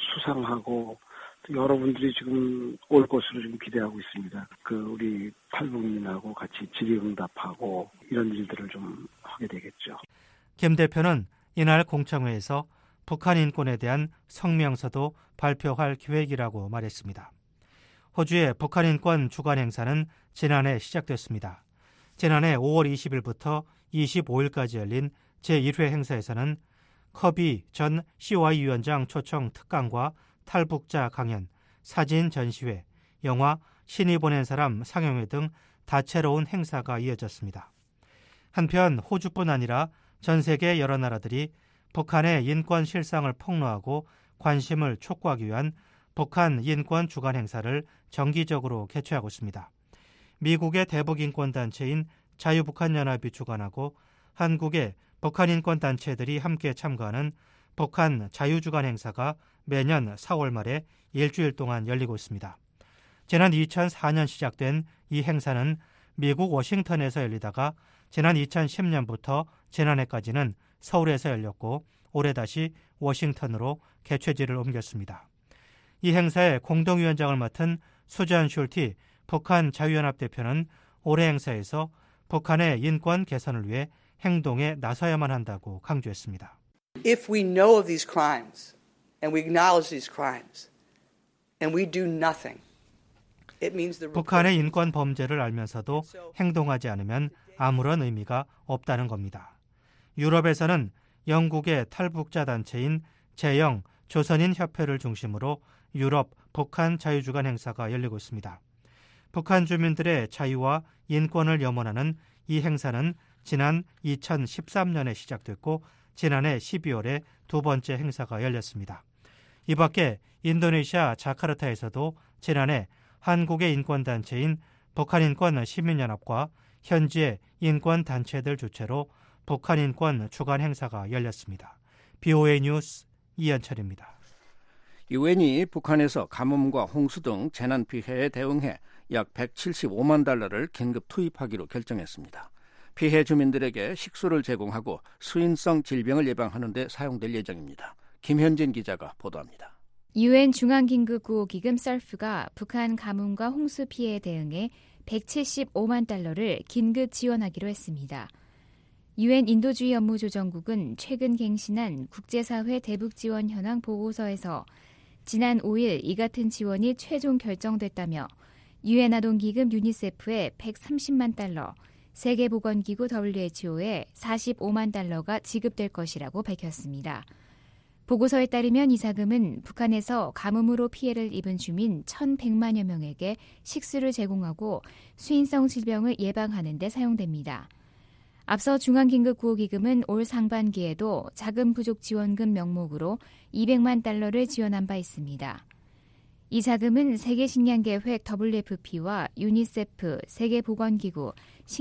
[SPEAKER 14] 수상하고 여러분들이 지금 올 것으로 지금 기대하고 있습니다. 우리 탈북민하고 같이 질의응답하고 이런 일들을 좀 하게 되겠죠.
[SPEAKER 2] 김 대표는 이날 공청회에서 북한 인권에 대한 성명서도 발표할 계획이라고 말했습니다. 호주의 북한 인권 주간 행사는 지난해 시작됐습니다. 지난해 5월 20일부터 25일까지 열린 제1회 행사에서는 커비 전 COI 위원장 초청 특강과 탈북자 강연, 사진 전시회, 영화 신이 보낸 사람 상영회 등 다채로운 행사가 이어졌습니다. 한편 호주뿐 아니라 전 세계 여러 나라들이 북한의 인권 실상을 폭로하고 관심을 촉구하기 위한 북한 인권 주간 행사를 정기적으로 개최하고 있습니다. 미국의 대북인권단체인 자유북한연합이 주관하고 한국의 북한인권단체들이 함께 참가하는 북한 자유주간 행사가 매년 4월 말에 일주일 동안 열리고 있습니다. 지난 2004년 시작된 이 행사는
[SPEAKER 15] 미국 워싱턴에서 열리다가 지난 2010년부터 지난해까지는 서울에서 열렸고 올해 다시 워싱턴으로 개최지를 옮겼습니다. 이 행사의 공동위원장을 맡은 수잔 슐티 북한 자유연합 대표는 올해 행사에서 북한의 인권 개선을 위해 행동에 나서야만 한다고 강조했습니다.
[SPEAKER 16] If we know of these crimes and we acknowledge these crimes and we do nothing, it means the
[SPEAKER 15] 북한의 인권 범죄를 알면서도 행동하지 않으면 아무런 의미가 없다는 겁니다. 유럽에서는 영국의 탈북자 단체인 제0 조선인 협회를 중심으로 유럽 북한 자유주간 행사가 열리고 있습니다. 북한 주민들의 자유와 인권을 염원하는 이 행사는 지난 2013년에 시작됐고 지난해 12월에 두 번째 행사가 열렸습니다. 이 밖에 인도네시아 자카르타에서도 지난해 한국의 인권단체인 북한인권 시민연합과 현지의 인권단체들 주최로 북한인권 주간 행사가 열렸습니다. BOA 뉴스 이현철입니다.
[SPEAKER 3] 유엔이 북한에서 가뭄과 홍수 등 재난 피해에 대응해 약 175만 달러를 긴급 투입하기로 결정했습니다. 피해 주민들에게 식수를 제공하고 수인성 질병을 예방하는 데 사용될 예정입니다. 김현진 기자가 보도합니다.
[SPEAKER 17] 유엔 중앙긴급구호기금 SURF가 북한 가뭄과 홍수 피해에 대응해 175만 달러를 긴급 지원하기로 했습니다. 유엔 인도주의 업무조정국은 최근 갱신한 국제사회 대북지원 현황 보고서에서 지난 5일 이 같은 지원이 최종 결정됐다며 유엔 아동기금 유니세프에 130만 달러, 세계보건기구 WHO에 45만 달러가 지급될 것이라고 밝혔습니다. 보고서에 따르면 이 자금은 북한에서 가뭄으로 피해를 입은 주민 1,100만여 명에게 식수를 제공하고 수인성 질병을 예방하는 데 사용됩니다. 앞서 중앙긴급구호기금은 올 상반기에도 자금 부족 지원금 명목으로 200만 달러를 지원한 바 있습니다. 이 자금은 세계식량계획 WFP와 유니세프, 세계보건기구,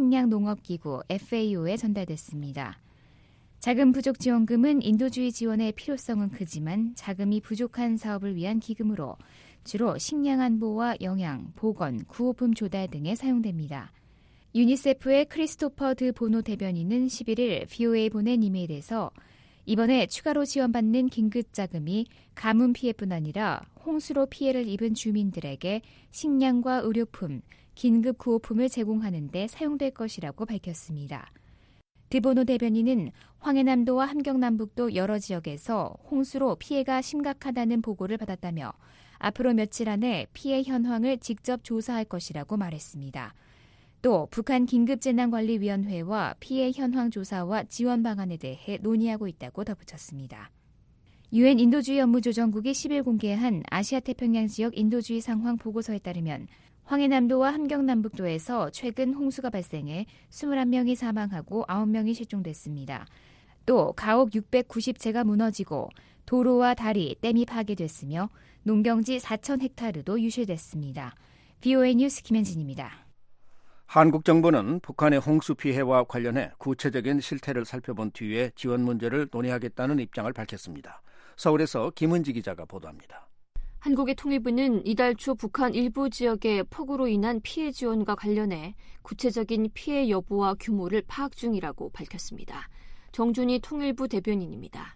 [SPEAKER 17] 식량농업기구 FAO에 전달됐습니다. 자금 부족 지원금은 인도주의 지원의 필요성은 크지만 자금이 부족한 사업을 위한 기금으로 주로 식량 안보와 영양, 보건, 구호품 조달 등에 사용됩니다. 유니세프의 크리스토퍼 드 보노 대변인은 11일 VOA에 보낸 이메일에서 이번에 추가로 지원받는 긴급 자금이 가뭄 피해뿐 아니라 홍수로 피해를 입은 주민들에게 식량과 의료품, 긴급 구호품을 제공하는 데 사용될 것이라고 밝혔습니다. 드보노 대변인은 황해남도와 함경남북도 여러 지역에서 홍수로 피해가 심각하다는 보고를 받았다며 앞으로 며칠 안에 피해 현황을 직접 조사할 것이라고 말했습니다. 또 북한 긴급재난관리위원회와 피해 현황 조사와 지원 방안에 대해 논의하고 있다고 덧붙였습니다. 유엔 인도주의 업무조정국이 10일 공개한 아시아태평양 지역 인도주의 상황 보고서에 따르면 황해남도와 함경남북도에서 최근 홍수가 발생해 21명이 사망하고 9명이 실종됐습니다. 또 가옥 690채가 무너지고 도로와 다리, 댐이 파괴됐으며 농경지 4,000헥타르도 유실됐습니다. VOA 뉴스 김현진입니다.
[SPEAKER 3] 한국 정부는 북한의 홍수 피해와 관련해 구체적인 실태를 살펴본 뒤에 지원 문제를 논의하겠다는 입장을 밝혔습니다. 서울에서 김은지 기자가 보도합니다.
[SPEAKER 18] 한국의 통일부는 이달 초 북한 일부 지역의 폭우로 인한 피해 지원과 관련해 구체적인 피해 여부와 규모를 파악 중이라고 밝혔습니다. 정준희 통일부 대변인입니다.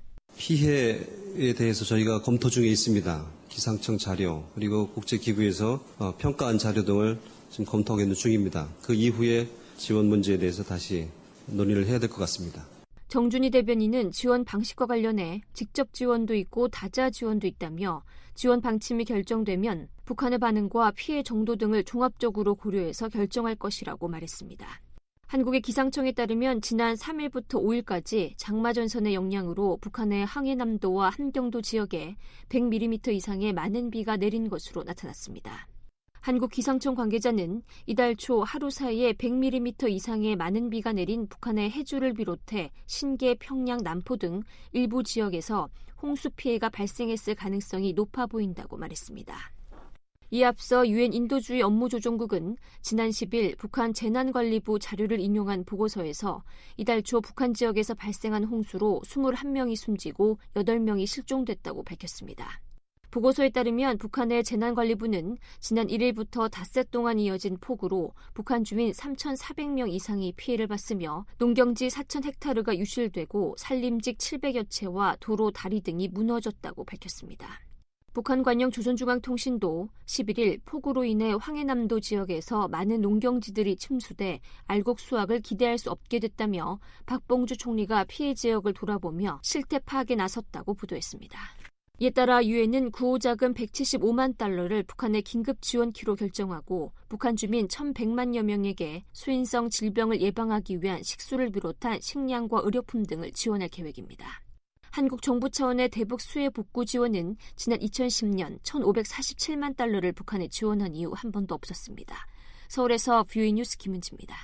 [SPEAKER 19] 피해에 대해서 저희가 검토 중에 있습니다. 기상청 자료 그리고 국제기구에서 평가한 자료 등을 지금 검토하고 있는 중입니다. 그 이후에 지원 문제에 대해서 다시 논의를 해야 될 것 같습니다.
[SPEAKER 18] 정준희 대변인은 지원 방식과 관련해 직접 지원도 있고 다자 지원도 있다며 지원 방침이 결정되면 북한의 반응과 피해 정도 등을 종합적으로 고려해서 결정할 것이라고 말했습니다. 한국의 기상청에 따르면 지난 3일부터 5일까지 장마전선의 영향으로 북한의 황해남도와 함경도 지역에 100mm 이상의 많은 비가 내린 것으로 나타났습니다. 한국 기상청 관계자는 이달 초 하루 사이에 100mm 이상의 많은 비가 내린 북한의 해주를 비롯해 신계, 평양, 남포 등 일부 지역에서 홍수 피해가 발생했을 가능성이 높아 보인다고 말했습니다. 이에 앞서 유엔 인도주의 업무조정국은 지난 10일 북한 재난관리부 자료를 인용한 보고서에서 이달 초 북한 지역에서 발생한 홍수로 21명이 숨지고 8명이 실종됐다고 밝혔습니다. 보고서에 따르면 북한의 재난관리부는 지난 1일부터 닷새 동안 이어진 폭우로 북한 주민 3,400명 이상이 피해를 봤으며 농경지 4,000헥타르가 유실되고 산림직 700여 채와 도로, 다리 등이 무너졌다고 밝혔습니다. 북한 관영 조선중앙통신도 11일 폭우로 인해 황해남도 지역에서 많은 농경지들이 침수돼 알곡 수확을 기대할 수 없게 됐다며 박봉주 총리가 피해 지역을 돌아보며 실태 파악에 나섰다고 보도했습니다. 이에 따라 유엔은 구호자금 175만 달러를 북한에 긴급 지원키로 결정하고 북한 주민 1,100만여 명에게 수인성 질병을 예방하기 위한 식수를 비롯한 식량과 의료품 등을 지원할 계획입니다. 한국 정부 차원의 대북 수해 복구 지원은 지난 2010년 1,547만 달러를 북한에 지원한 이후 한 번도 없었습니다. 서울에서 VOA 뉴스 김은지입니다.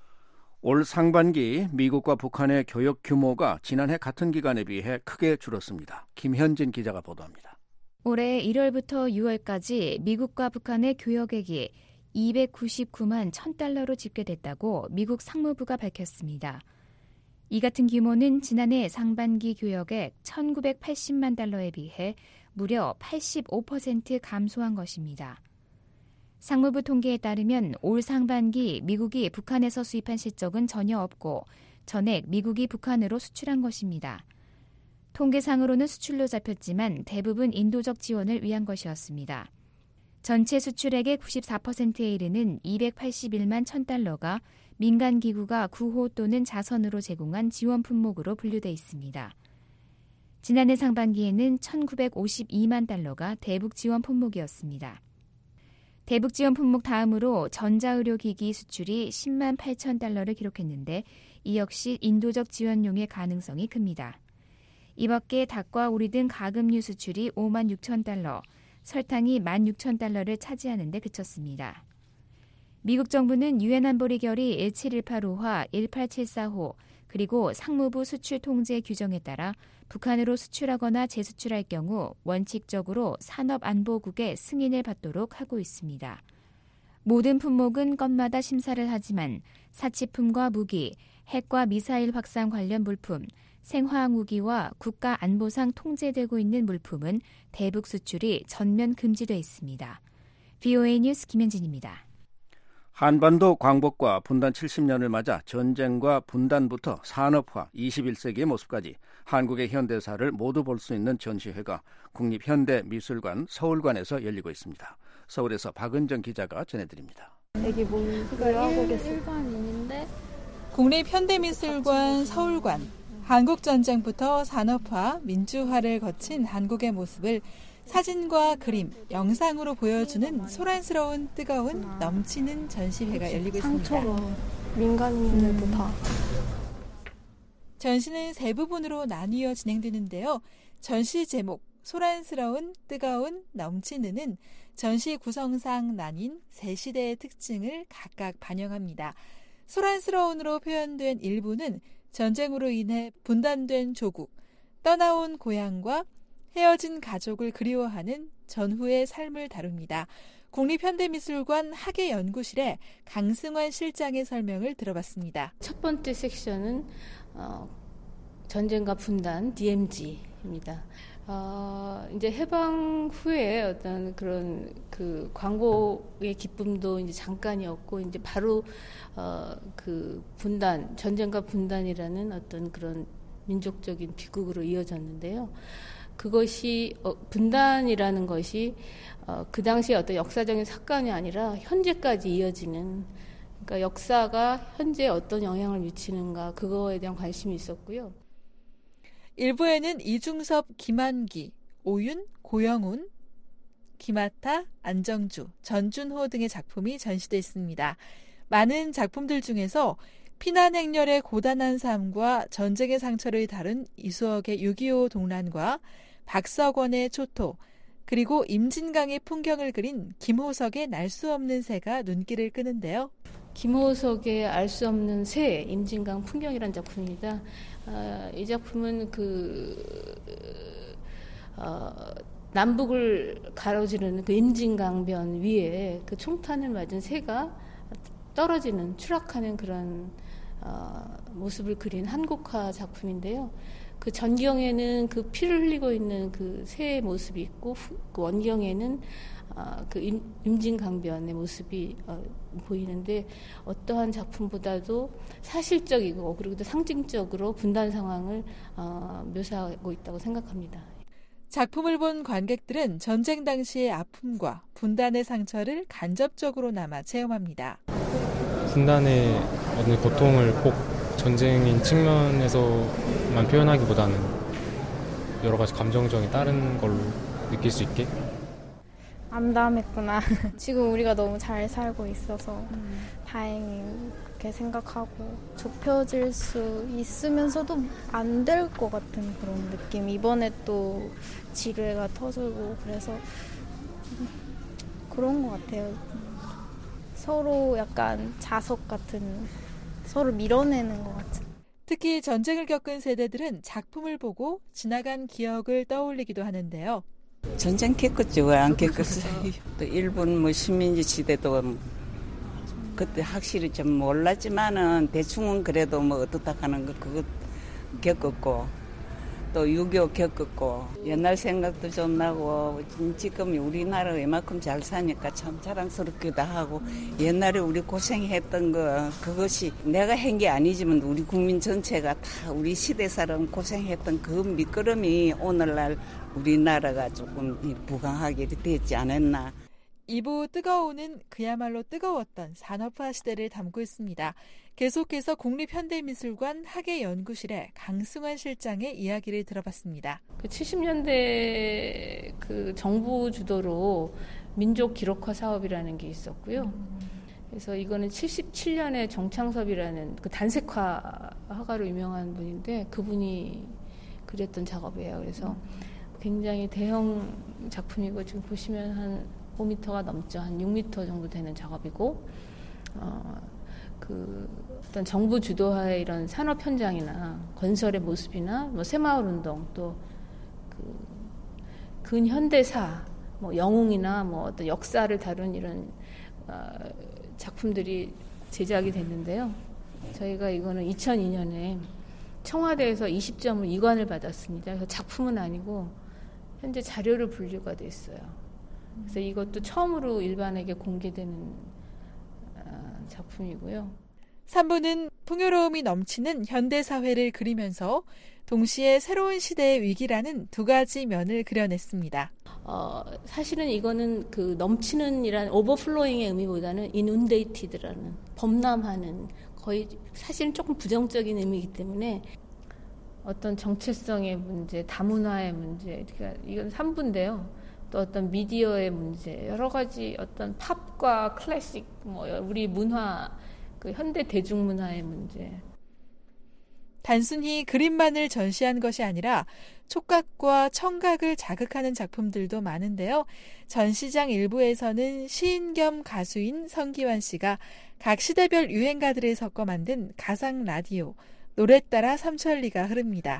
[SPEAKER 3] 올 상반기 미국과 북한의 교역 규모가 지난해 같은 기간에 비해 크게 줄었습니다. 김현진 기자가 보도합니다.
[SPEAKER 17] 올해 1월부터 6월까지 미국과 북한의 교역액이 299만 1,000달러로 집계됐다고 미국 상무부가 밝혔습니다. 이 같은 규모는 지난해 상반기 교역액 1,980만 달러에 비해 무려 85% 감소한 것입니다. 상무부 통계에 따르면 올 상반기 미국이 북한에서 수입한 실적은 전혀 없고 전액 미국이 북한으로 수출한 것입니다. 통계상으로는 수출로 잡혔지만 대부분 인도적 지원을 위한 것이었습니다. 전체 수출액의 94%에 이르는 281만 1,000달러가 민간기구가 구호 또는 자선으로 제공한 지원 품목으로 분류돼 있습니다. 지난해 상반기에는 1,952만 달러가 대북 지원 품목이었습니다. 대북 지원 품목 다음으로 전자의료기기 수출이 10만 8천 달러를 기록했는데 이 역시 인도적 지원용의 가능성이 큽니다. 이 밖에 닭과 오리 등 가금류 수출이 5만 6천 달러, 설탕이 1만 6천 달러를 차지하는 데 그쳤습니다. 미국 정부는 유엔 안보리 결의 17185화 18745 그리고 상무부 수출 통제 규정에 따라 북한으로 수출하거나 재수출할 경우 원칙적으로 산업안보국의 승인을 받도록 하고 있습니다. 모든 품목은 건마다 심사를 하지만 사치품과 무기, 핵과 미사일 확산 관련 물품, 생화학 무기와 국가안보상 통제되고 있는 물품은 대북 수출이 전면 금지돼 있습니다. VOA 뉴스 김현진입니다.
[SPEAKER 3] 한반도 광복과 분단 70년을 맞아 전쟁과 분단부터 산업화 21세기의 모습까지 한국의 현대사를 모두 볼 수 있는 전시회가 국립현대미술관 서울관에서 열리고 있습니다. 서울에서 박은정 기자가 전해드립니다.
[SPEAKER 20] 여기 일반인인데 국립현대미술관 서울관 한국전쟁부터 산업화, 민주화를 거친 한국의 모습을 사진과 그림, 영상으로 보여주는 소란스러운 뜨거운 넘치는 전시회가 열리고 있습니다.
[SPEAKER 21] 민간인들도 다.
[SPEAKER 20] 전시는 세 부분으로 나뉘어 진행되는데요. 전시 제목 소란스러운, 뜨거운, 넘치는은 전시 구성상 나뉜 세 시대의 특징을 각각 반영합니다. 소란스러운으로 표현된 일부는 전쟁으로 인해 분단된 조국, 떠나온 고향과 헤어진 가족을 그리워하는 전후의 삶을 다룹니다. 국립현대미술관 학예연구실의 강승환 실장의 설명을 들어봤습니다.
[SPEAKER 22] 첫 번째 섹션은 전쟁과 분단, DMZ입니다. 이제 해방 후에 어떤 그런 그 광복의 기쁨도 이제 잠깐이었고, 이제 바로 그 분단, 전쟁과 분단이라는 어떤 그런 민족적인 비극으로 이어졌는데요. 그것이 분단이라는 것이 그 당시에 어떤 역사적인 사건이 아니라 현재까지 이어지는, 그러니까 역사가 현재에 어떤 영향을 미치는가, 그거에 대한 관심이 있었고요.
[SPEAKER 20] 일부에는 이중섭, 김한기, 오윤, 고영훈, 김아타, 안정주, 전준호 등의 작품이 전시돼 있습니다. 많은 작품들 중에서 피난 행렬의 고단한 삶과 전쟁의 상처를 다룬 이수억의 6.25 동란과 박석원의 초토, 그리고 임진강의 풍경을 그린 김호석의 날 수 없는 새가 눈길을 끄는데요.
[SPEAKER 22] 김호석의 알 수 없는 새, 임진강 풍경이라는 작품입니다. 이 작품은 남북을 가로지르는 그 임진강변 위에 그 총탄을 맞은 새가 떨어지는, 추락하는 그런 모습을 그린 한국화 작품인데요. 그 전경에는 그 피를 흘리고 있는 그 새의 모습이 있고 그 원경에는 그 임진강변의 모습이 보이는데 어떠한 작품보다도 사실적이고 그리고 또 상징적으로 분단 상황을 묘사하고 있다고 생각합니다.
[SPEAKER 20] 작품을 본 관객들은 전쟁 당시의 아픔과 분단의 상처를 간접적으로나마 체험합니다.
[SPEAKER 1] 분단의 어떤 고통을 꼭 전쟁인 측면에서만 표현하기보다는 여러 가지 감정적인 다른 걸로 느낄 수 있게.
[SPEAKER 21] 암담했구나. 지금 우리가 너무 잘 살고 있어서 다행히 그렇게 생각하고 좁혀질 수 있으면서도 안 될 것 같은 그런 느낌. 이번에 또 지뢰가 터지고 그래서 그런 것 같아요. 서로 약간 자석 같은, 서로 밀어내는 것 같은.
[SPEAKER 20] 특히 전쟁을 겪은 세대들은 작품을 보고 지나간 기억을 떠올리기도 하는데요.
[SPEAKER 4] 전쟁 겪었죠. 왜 안 겪었어요? 또 일본 식민지 시대도 그때 확실히 좀 몰랐지만은 대충은 그래도 어떻다 하는 거 그거 겪었고 또 6.25 겪었고 옛날 생각도 좀 나고 지금 우리나라 이만큼 잘 사니까 참 자랑스럽기도 하고 옛날에 우리 고생했던 거 그것이 내가 한 게 아니지만 우리 국민 전체가 다 우리 시대 사람 고생했던 그 밑거름이 오늘날 우리나라가 조금 부강하게 됐지 않았나.
[SPEAKER 20] 2부 뜨거워오는 그야말로 뜨거웠던 산업화 시대를 담고 있습니다. 계속해서 국립현대미술관 학예연구실의 강승환 실장의 이야기를 들어봤습니다.
[SPEAKER 22] 그 70년대 그 정부 주도로 민족 기록화 사업이라는 게 있었고요. 그래서 이거는 77년에 정창섭이라는 그 단색화 화가로 유명한 분인데 그분이 그렸던 작업이에요. 그래서 굉장히 대형 작품이고 지금 보시면 한 5m가 넘죠. 한 6m 정도 되는 작업이고 그 어떤 정부 주도하에 이런 산업 현장이나 건설의 모습이나 뭐 새마을 운동 또 그 근현대사 뭐 영웅이나 뭐 어떤 역사를 다룬 이런 작품들이 제작이 됐는데요. 저희가 이거는 2002년에 청와대에서 20점을 이관을 받았습니다. 그래서 작품은 아니고 현재 자료로 분류가 됐어요. 그래서 이것도 처음으로 일반에게 공개되는 작품이고요.
[SPEAKER 20] 3부는 풍요로움이 넘치는 현대사회를 그리면서 동시에 새로운 시대의 위기라는 두 가지 면을 그려냈습니다.
[SPEAKER 22] 사실은 이거는 그 넘치는이라는 오버플로잉의 의미보다는 inundated라는 범람하는 거의 사실은 조금 부정적인 의미이기 때문에 어떤 정체성의 문제, 다문화의 문제, 그러니까 이건 3부인데요. 또 어떤 미디어의 문제, 여러 가지 어떤 팝과 클래식, 뭐 우리 문화, 그 현대 대중문화의 문제.
[SPEAKER 20] 단순히 그림만을 전시한 것이 아니라 촉각과 청각을 자극하는 작품들도 많은데요. 전시장 일부에서는 시인 겸 가수인 성기환 씨가 각 시대별 유행가들을 섞어 만든 가상 라디오, 노래 따라 삼천리가 흐릅니다.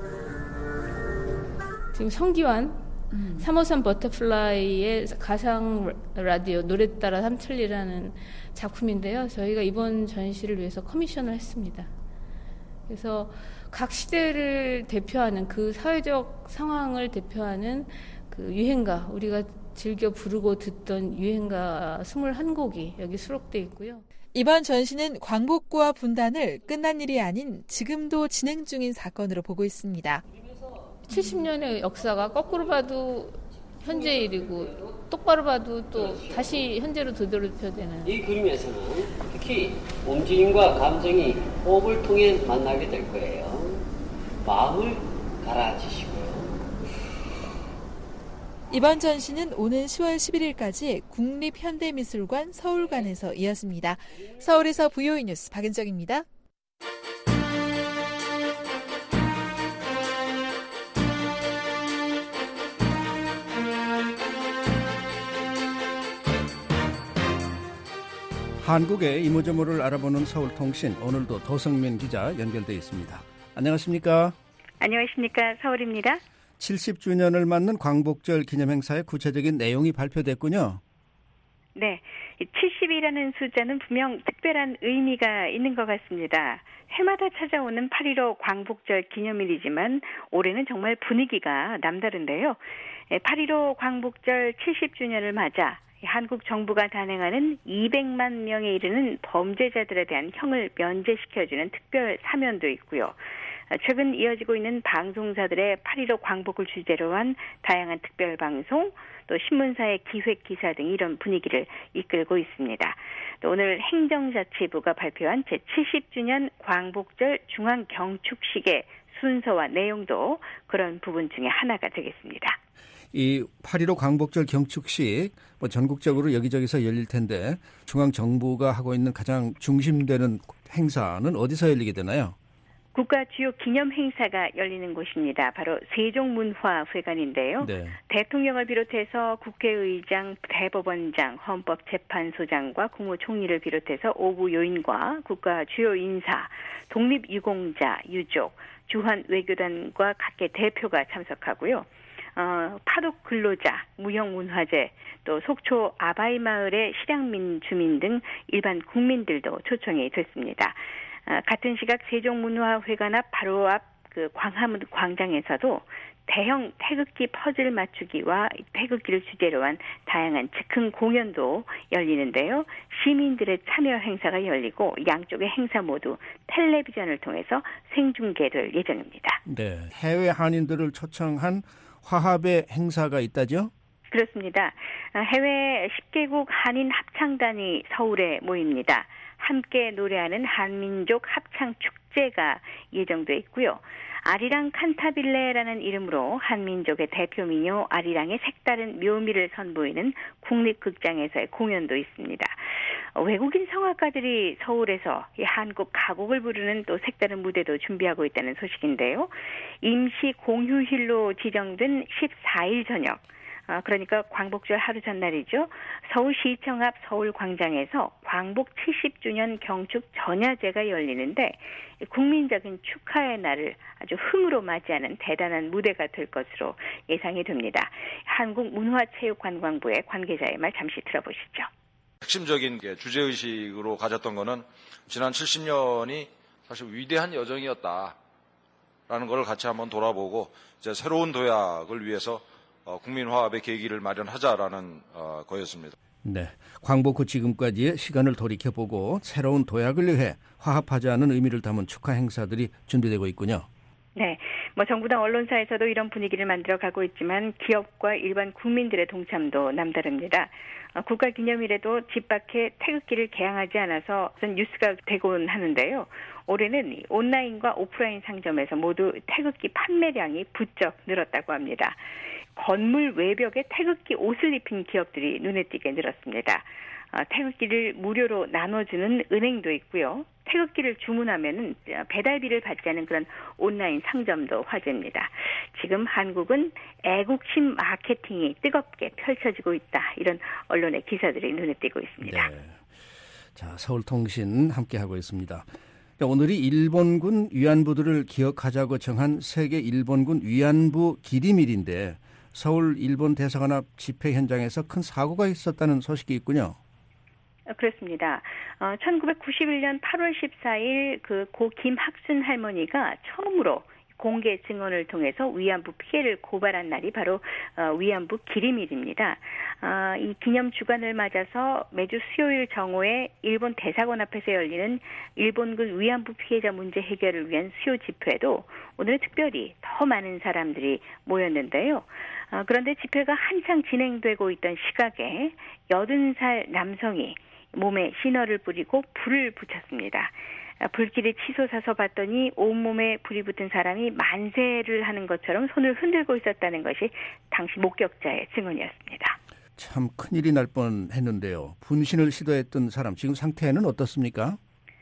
[SPEAKER 22] 지금 성기환 353 버터플라이의 가상 라디오 노래 따라 삼천리라는 작품인데요. 저희가 이번 전시를 위해서 커미션을 했습니다. 그래서 각 시대를 대표하는 그 사회적 상황을 대표하는 그 유행가, 우리가 즐겨 부르고 듣던 유행가 21곡이 여기 수록되어 있고요.
[SPEAKER 20] 이번 전시는 광복구와 분단을 끝난 일이 아닌 지금도 진행 중인 사건으로 보고 있습니다.
[SPEAKER 22] 70년의 역사가 거꾸로 봐도 현재 일이고 똑바로 봐도 또 다시 현재로 되돌려되는.
[SPEAKER 23] 이 그림에서는 특히 움직임과 감정이 호흡을 통해 만나게 될 거예요. 마음을 가라앉히시고요.
[SPEAKER 20] 이번 전시는 오는 10월 11일까지 국립현대미술관 서울관에서 이어집니다. 서울에서 VOA 뉴스 박은정입니다.
[SPEAKER 3] 한국의 이모저모를 알아보는 서울통신, 오늘도 도성민 기자 연결돼 있습니다. 안녕하십니까?
[SPEAKER 24] 안녕하십니까? 서울입니다.
[SPEAKER 3] 70주년을 맞는 광복절 기념행사의 구체적인 내용이 발표됐군요.
[SPEAKER 24] 네, 70이라는 숫자는 분명 특별한 의미가 있는 것 같습니다. 해마다 찾아오는 8.15 광복절 기념일이지만 올해는 정말 분위기가 남다른데요. 8.15 광복절 70주년을 맞아 한국 정부가 단행하는 200만 명에 이르는 범죄자들에 대한 형을 면제시켜주는 특별 사면도 있고요. 최근 이어지고 있는 방송사들의 8.15 광복을 주제로 한 다양한 특별 방송, 또 신문사의 기획 기사 등 이런 분위기를 이끌고 있습니다. 또 오늘 행정자치부가 발표한 제70주년 광복절 중앙경축식의 순서와 내용도 그런 부분 중에 하나가 되겠습니다.
[SPEAKER 3] 이 8.15 광복절 경축식 전국적으로 여기저기서 열릴 텐데 중앙정부가 하고 있는 가장 중심되는 행사는 어디서 열리게 되나요?
[SPEAKER 24] 국가 주요 기념 행사가 열리는 곳입니다. 바로 세종문화회관인데요.
[SPEAKER 3] 네.
[SPEAKER 24] 대통령을 비롯해서 국회의장, 대법원장, 헌법재판소장과 국무총리를 비롯해서 5부 요인과 국가 주요 인사, 독립유공자, 유족, 주한 외교단과 각계 대표가 참석하고요. 파독 근로자, 무형문화재, 또 속초 아바이마을의 실향민 주민 등 일반 국민들도 초청이 됐습니다. 같은 시각 세종문화회관 앞 바로 앞 그 광화문 광장에서도 대형 태극기 퍼즐 맞추기와 태극기를 주제로 한 다양한 즉흥 공연도 열리는데요. 시민들의 참여 행사가 열리고 양쪽의 행사 모두 텔레비전을 통해서 생중계될 예정입니다.
[SPEAKER 3] 네, 해외 한인들을 초청한 화합의 행사가 있다죠?
[SPEAKER 24] 그렇습니다. 해외 10개국 한인 합창단이 서울에 모입니다. 함께 노래하는 한민족 합창 축제가 예정돼 있고요. 아리랑 칸타빌레라는 이름으로 한민족의 대표 민요 아리랑의 색다른 묘미를 선보이는 국립극장에서의 공연도 있습니다. 외국인 성악가들이 서울에서 이 한국 가곡을 부르는 또 색다른 무대도 준비하고 있다는 소식인데요. 임시 공휴일로 지정된 14일 저녁, 그러니까 광복절 하루 전날이죠. 서울시청 앞 서울광장에서 광복 70주년 경축 전야제가 열리는데 국민적인 축하의 날을 아주 흥으로 맞이하는 대단한 무대가 될 것으로 예상이 됩니다. 한국문화체육관광부의 관계자의 말 잠시 들어보시죠.
[SPEAKER 5] 핵심적인 주제의식으로 가졌던 거는 지난 70년이 사실 위대한 여정이었다라는 걸 같이 한번 돌아보고 이제 새로운 도약을 위해서 국민 화합의 계기를 마련하자라는 거였습니다.
[SPEAKER 3] 네, 광복 후 지금까지의 시간을 돌이켜보고 새로운 도약을 위해 화합하자는 의미를 담은 축하 행사들이 준비되고 있군요.
[SPEAKER 24] 네, 정부당 언론사에서도 이런 분위기를 만들어가고 있지만 기업과 일반 국민들의 동참도 남다릅니다. 국가기념일에도 집 밖에 태극기를 개양하지 않아서 뉴스가 되곤 하는데요. 올해는 온라인과 오프라인 상점에서 모두 태극기 판매량이 부쩍 늘었다고 합니다. 건물 외벽에 태극기 옷을 입힌 기업들이 눈에 띄게 늘었습니다. 태극기를 무료로 나눠주는 은행도 있고요. 태극기를 주문하면은 배달비를 받지 않은 그런 온라인 상점도 화제입니다. 지금 한국은 애국심 마케팅이 뜨겁게 펼쳐지고 있다. 이런 언론의 기사들이 눈에 띄고 있습니다.
[SPEAKER 3] 네. 자, 서울통신 함께하고 있습니다. 오늘이 일본군 위안부들을 기억하자고 정한 세계 일본군 위안부 기림일인데 서울 일본 대사관 앞 집회 현장에서 큰 사고가 있었다는 소식이 있군요.
[SPEAKER 24] 그렇습니다. 1991년 8월 14일 고 김학순 할머니가 처음으로 공개 증언을 통해서 위안부 피해를 고발한 날이 바로 위안부 기림일입니다. 이 기념 주간을 맞아서 매주 수요일 정오에 일본 대사관 앞에서 열리는 일본군 위안부 피해자 문제 해결을 위한 수요 집회도 오늘은 특별히 더 많은 사람들이 모였는데요. 그런데 집회가 한창 진행되고 있던 시각에 80살 남성이 몸에 신호를 뿌리고 불을 붙였습니다. 불길이 치솟아서 봤더니 온몸에 불이 붙은 사람이 만세를 하는 것처럼 손을 흔들고 있었다는 것이 당시 목격자의 증언이었습니다.
[SPEAKER 3] 참 큰일이 날 뻔했는데요. 분신을 시도했던 사람 지금 상태는 어떻습니까?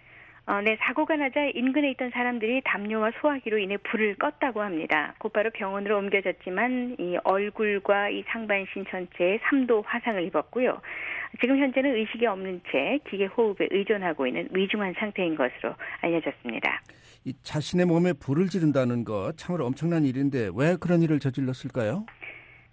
[SPEAKER 24] 네, 사고가 나자 인근에 있던 사람들이 담요와 소화기로 인해 불을 껐다고 합니다. 곧바로 병원으로 옮겨졌지만 이 얼굴과 이 상반신 전체에 3도 화상을 입었고요. 지금 현재는 의식이 없는 채 기계 호흡에 의존하고 있는 위중한 상태인 것으로 알려졌습니다.
[SPEAKER 3] 이 자신의 몸에 불을 지른다는 것 참으로 엄청난 일인데 왜 그런 일을 저질렀을까요?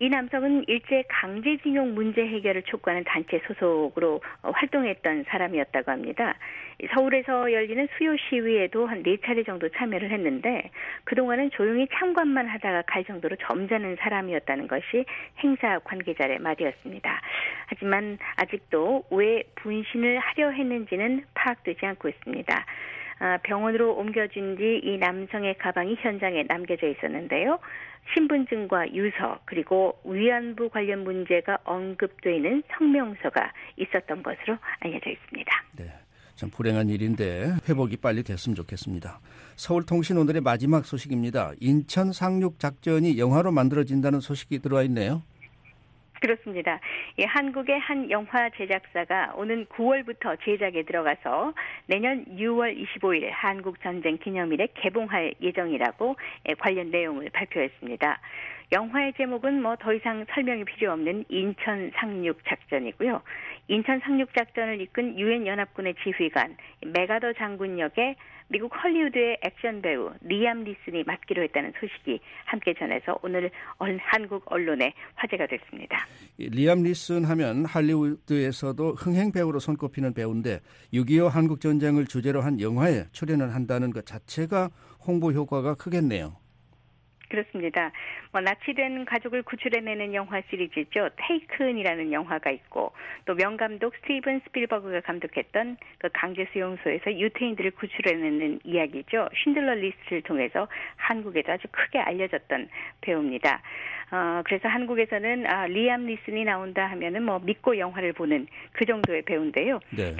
[SPEAKER 24] 이 남성은 일제 강제징용 문제 해결을 촉구하는 단체 소속으로 활동했던 사람이었다고 합니다. 서울에서 열리는 수요 시위에도 한 4차례 정도 참여를 했는데 그동안은 조용히 참관만 하다가 갈 정도로 점잖은 사람이었다는 것이 행사 관계자의 말이었습니다. 하지만 아직도 왜 분신을 하려 했는지는 파악되지 않고 있습니다. 병원으로 옮겨진 뒤 이 남성의 가방이 현장에 남겨져 있었는데요. 신분증과 유서 그리고 위안부 관련 문제가 언급되어 있는 성명서가 있었던 것으로 알려져 있습니다.
[SPEAKER 3] 네, 참 불행한 일인데 회복이 빨리 됐으면 좋겠습니다. 서울통신 오늘의 마지막 소식입니다. 인천 상륙 작전이 영화로 만들어진다는 소식이 들어와 있네요.
[SPEAKER 24] 그렇습니다. 한국의 한 영화 제작사가 오는 9월부터 제작에 들어가서 내년 6월 25일 한국전쟁 기념일에 개봉할 예정이라고 관련 내용을 발표했습니다. 영화의 제목은 더 이상 설명이 필요 없는 인천 상륙 작전이고요. 인천 상륙 작전을 이끈 유엔 연합군의 지휘관 메가더 장군 역의 미국 헐리우드의 액션 배우 리암 니슨이 맡기로 했다는 소식이 함께 전해서 오늘 한국 언론에 화제가 됐습니다.
[SPEAKER 3] 리암 니슨 하면 할리우드에서도 흥행 배우로 손꼽히는 배우인데 6.25 한국 전쟁을 주제로 한 영화에 출연을 한다는 것 자체가 홍보 효과가 크겠네요.
[SPEAKER 24] 그렇습니다. 납치된 가족을 구출해내는 영화 시리즈죠. 테이큰이라는 영화가 있고 또 명감독 스티븐 스필버그가 감독했던 그 강제 수용소에서 유태인들을 구출해내는 이야기죠. 쉰들러 리스트를 통해서 한국에도 아주 크게 알려졌던 배우입니다. 그래서 한국에서는 리암 니슨이 나온다 하면은 믿고 영화를 보는 그 정도의 배우인데요.
[SPEAKER 3] 네.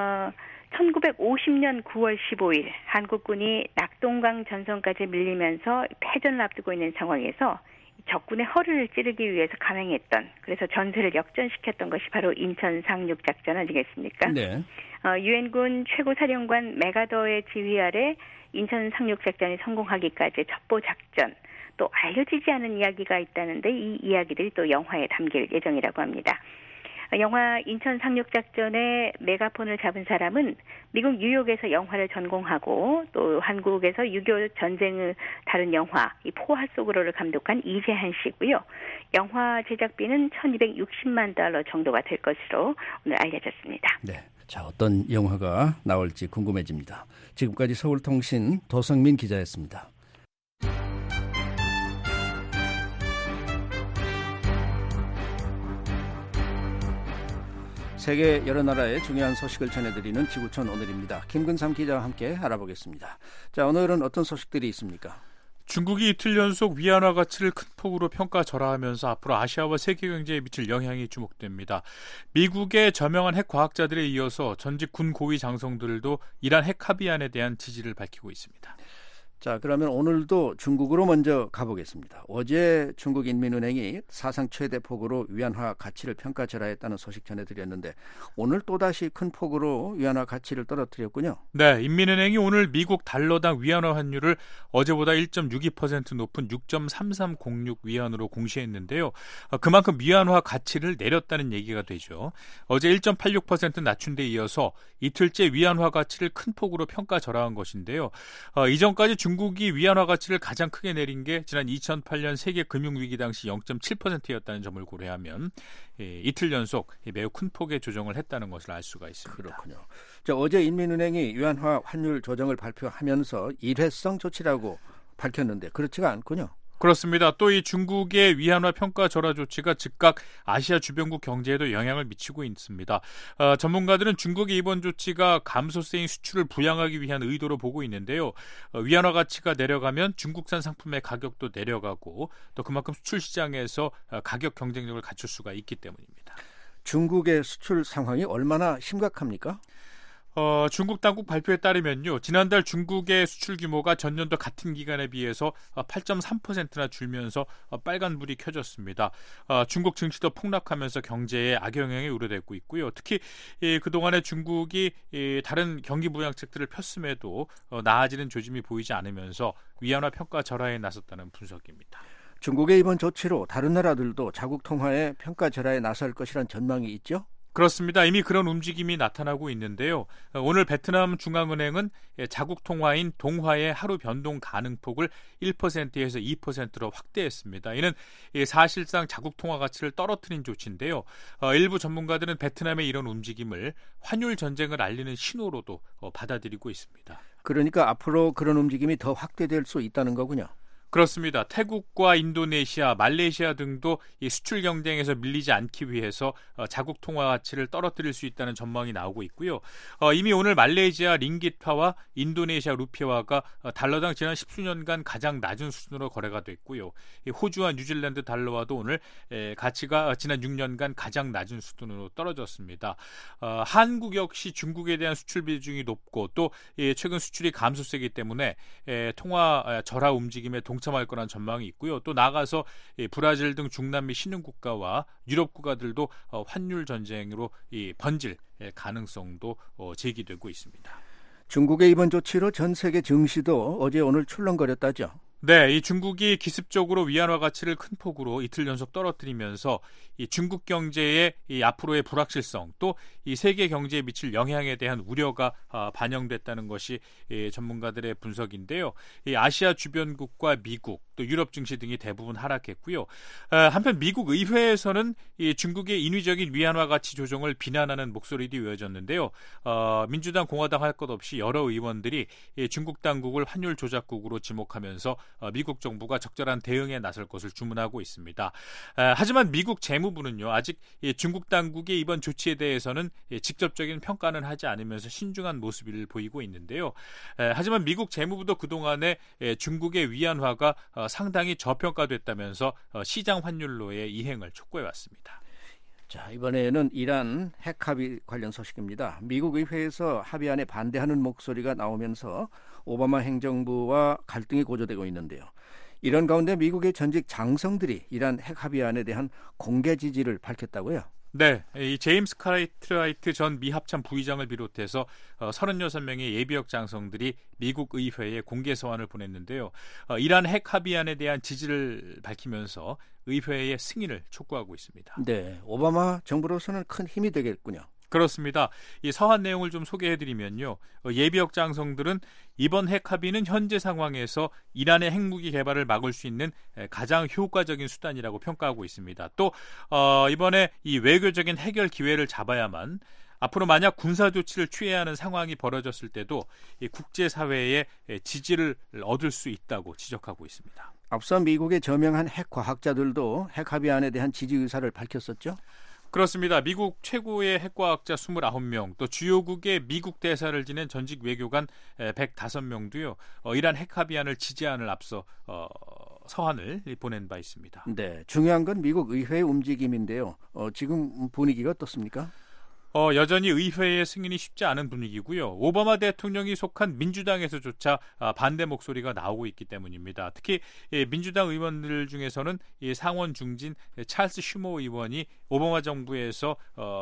[SPEAKER 24] 1950년 9월 15일 한국군이 낙동강 전선까지 밀리면서 패전을 앞두고 있는 상황에서 적군의 허리를 찌르기 위해서 감행했던 그래서 전세를 역전시켰던 것이 바로 인천 상륙 작전 아니겠습니까?
[SPEAKER 3] 네.
[SPEAKER 24] 유엔군 최고사령관 메가더의 지휘 아래 인천 상륙 작전이 성공하기까지 첩보 작전 또 알려지지 않은 이야기가 있다는데 이 이야기들이 또 영화에 담길 예정이라고 합니다. 영화 인천 상륙작전의 메가폰을 잡은 사람은 미국 뉴욕에서 영화를 전공하고 또 한국에서 6.25 전쟁을 다룬 영화 이 포화 속으로를 감독한 이재한 씨고요. 영화 제작비는 $1260만 정도가 될 것으로 오늘 알려졌습니다.
[SPEAKER 3] 네, 자 어떤 영화가 나올지 궁금해집니다. 지금까지 서울통신 도성민 기자였습니다. 세계 여러 나라의 중요한 소식을 전해드리는 지구촌 오늘입니다. 김근삼 기자와 함께 알아보겠습니다. 자, 오늘은 어떤 소식들이 있습니까?
[SPEAKER 6] 중국이 이틀 연속 위안화 가치를 큰 폭으로 평가절하하면서 앞으로 아시아와 세계 경제에 미칠 영향이 주목됩니다. 미국의 저명한 핵 과학자들에 이어서 전직 군 고위 장성들도 이란 핵 합의안에 대한 지지를 밝히고 있습니다.
[SPEAKER 3] 자, 그러면 오늘도 중국으로 먼저 가보겠습니다. 어제 중국인민은행이 사상 최대 폭으로 위안화 가치를 평가절하했다는 소식 전해드렸는데 오늘 또다시 큰 폭으로 위안화 가치를 떨어뜨렸군요.
[SPEAKER 6] 네, 인민은행이 오늘 미국 달러당 위안화 환율을 어제보다 1.62% 높은 6.3306 위안으로 공시했는데요. 그만큼 위안화 가치를 내렸다는 얘기가 되죠. 어제 1.86% 낮춘 데 이어서 이틀째 위안화 가치를 큰 폭으로 평가절하한 것인데요. 이전까지 중국이 위안화 가치를 가장 크게 내린 게 지난 2008년 세계 금융위기 당시 0.7%였다는 점을 고려하면 이틀 연속 매우 큰 폭의 조정을 했다는 것을 알 수가 있습니다.
[SPEAKER 3] 그렇군요. 자, 어제 인민은행이 위안화 환율 조정을 발표하면서 일회성 조치라고 밝혔는데 그렇지가 않군요.
[SPEAKER 6] 그렇습니다. 또 이 중국의 위안화 평가 절하 조치가 즉각 아시아 주변국 경제에도 영향을 미치고 있습니다. 전문가들은 중국의 이번 조치가 감소세인 수출을 부양하기 위한 의도로 보고 있는데요. 위안화 가치가 내려가면 중국산 상품의 가격도 내려가고 또 그만큼 수출 시장에서 가격 경쟁력을 갖출 수가 있기 때문입니다.
[SPEAKER 3] 중국의 수출 상황이 얼마나 심각합니까?
[SPEAKER 6] 중국 당국 발표에 따르면요. 지난달 중국의 수출 규모가 전년도 같은 기간에 비해서 8.3%나 줄면서 빨간불이 켜졌습니다. 중국 증시도 폭락하면서 경제에 악영향이 우려되고 있고요. 특히 그동안에 중국이 다른 경기 부양책들을 폈음에도 나아지는 조짐이 보이지 않으면서 위안화 평가 절하에 나섰다는 분석입니다.
[SPEAKER 3] 중국의 이번 조치로 다른 나라들도 자국 통화의 평가 절하에 나설 것이란 전망이 있죠?
[SPEAKER 6] 그렇습니다. 이미 그런 움직임이 나타나고 있는데요. 오늘 베트남 중앙은행은 자국 통화인 동화의 하루 변동 가능폭을 1%에서 2%로 확대했습니다. 이는 사실상 자국 통화 가치를 떨어뜨린 조치인데요. 일부 전문가들은 베트남의 이런 움직임을 환율 전쟁을 알리는 신호로도 받아들이고 있습니다.
[SPEAKER 3] 그러니까 앞으로 그런 움직임이 더 확대될 수 있다는 거군요.
[SPEAKER 6] 그렇습니다. 태국과 인도네시아, 말레이시아 등도 이 수출 경쟁에서 밀리지 않기 위해서 자국 통화 가치를 떨어뜨릴 수 있다는 전망이 나오고 있고요. 이미 오늘 말레이시아 링깃화와 인도네시아 루피화가 달러당 지난 10수년간 가장 낮은 수준으로 거래가 됐고요. 호주와 뉴질랜드 달러와도 오늘 가치가 지난 6년간 가장 낮은 수준으로 떨어졌습니다. 한국 역시 중국에 대한 수출 비중이 높고 또 최근 수출이 감소세이기 때문에 통화 절하 움직임에 동참할 거란 전망이 있고요. 또 나아가서 브라질 등 중남미 신흥국가와 유럽 국가들도 환율 전쟁으로 번질 가능성도 제기되고 있습니다.
[SPEAKER 3] 중국의 이번 조치로 전 세계 증시도 어제 오늘 출렁거렸다죠.
[SPEAKER 6] 네, 이 중국이 기습적으로 위안화 가치를 큰 폭으로 이틀 연속 떨어뜨리면서 이 중국 경제의 이 앞으로의 불확실성 또 이 세계 경제에 미칠 영향에 대한 우려가 반영됐다는 것이 전문가들의 분석인데요. 이 아시아 주변국과 미국 또 유럽 증시 등이 대부분 하락했고요. 한편 미국 의회에서는 이 중국의 인위적인 위안화 가치 조정을 비난하는 목소리도 이어졌는데요. 민주당, 공화당 할 것 없이 여러 의원들이 이 중국 당국을 환율 조작국으로 지목하면서 미국 정부가 적절한 대응에 나설 것을 주문하고 있습니다. 하지만 미국 재무부는요, 아직 중국 당국의 이번 조치에 대해서는 직접적인 평가는 하지 않으면서 신중한 모습을 보이고 있는데요. 하지만 미국 재무부도 그동안에 중국의 위안화가 상당히 저평가됐다면서 시장 환율로의 이행을 촉구해왔습니다.
[SPEAKER 3] 자, 이번에는 이란 핵 합의 관련 소식입니다. 미국 의회에서 합의안에 반대하는 목소리가 나오면서 오바마 행정부와 갈등이 고조되고 있는데요. 이런 가운데 미국의 전직 장성들이 이란 핵 합의안에 대한 공개 지지를 밝혔다고요?
[SPEAKER 6] 네, 이 제임스 카트라이트 전 미 합참 부의장을 비롯해서 36명의 예비역 장성들이 미국 의회에 공개 서한을 보냈는데요. 이란 핵 합의안에 대한 지지를 밝히면서 의회의 승인을 촉구하고 있습니다.
[SPEAKER 3] 네, 오바마 정부로서는 큰 힘이 되겠군요.
[SPEAKER 6] 그렇습니다. 이 서한 내용을 좀 소개해드리면요. 예비역 장성들은 이번 핵 합의는 현재 상황에서 이란의 핵무기 개발을 막을 수 있는 가장 효과적인 수단이라고 평가하고 있습니다. 또 이번에 이 외교적인 해결 기회를 잡아야만 앞으로 만약 군사 조치를 취해야 하는 상황이 벌어졌을 때도 이 국제사회의 지지를 얻을 수 있다고 지적하고 있습니다.
[SPEAKER 3] 앞서 미국의 저명한 핵 과학자들도 핵 합의안에 대한 지지 의사를 밝혔었죠?
[SPEAKER 6] 그렇습니다. 미국 최고의 핵과학자 29명, 또 주요국의 미국 대사를 지낸 전직 외교관 105명도요. 이란 핵 합의안을 지지안을 앞서 서한을 보낸 바 있습니다.
[SPEAKER 3] 네, 중요한 건 미국 의회의 움직임인데요. 지금 분위기가 어떻습니까?
[SPEAKER 6] 여전히 의회의 승인이 쉽지 않은 분위기고요. 오바마 대통령이 속한 민주당에서조차 반대 목소리가 나오고 있기 때문입니다. 특히 민주당 의원들 중에서는 상원 중진 찰스 슈머 의원이 오바마 정부에서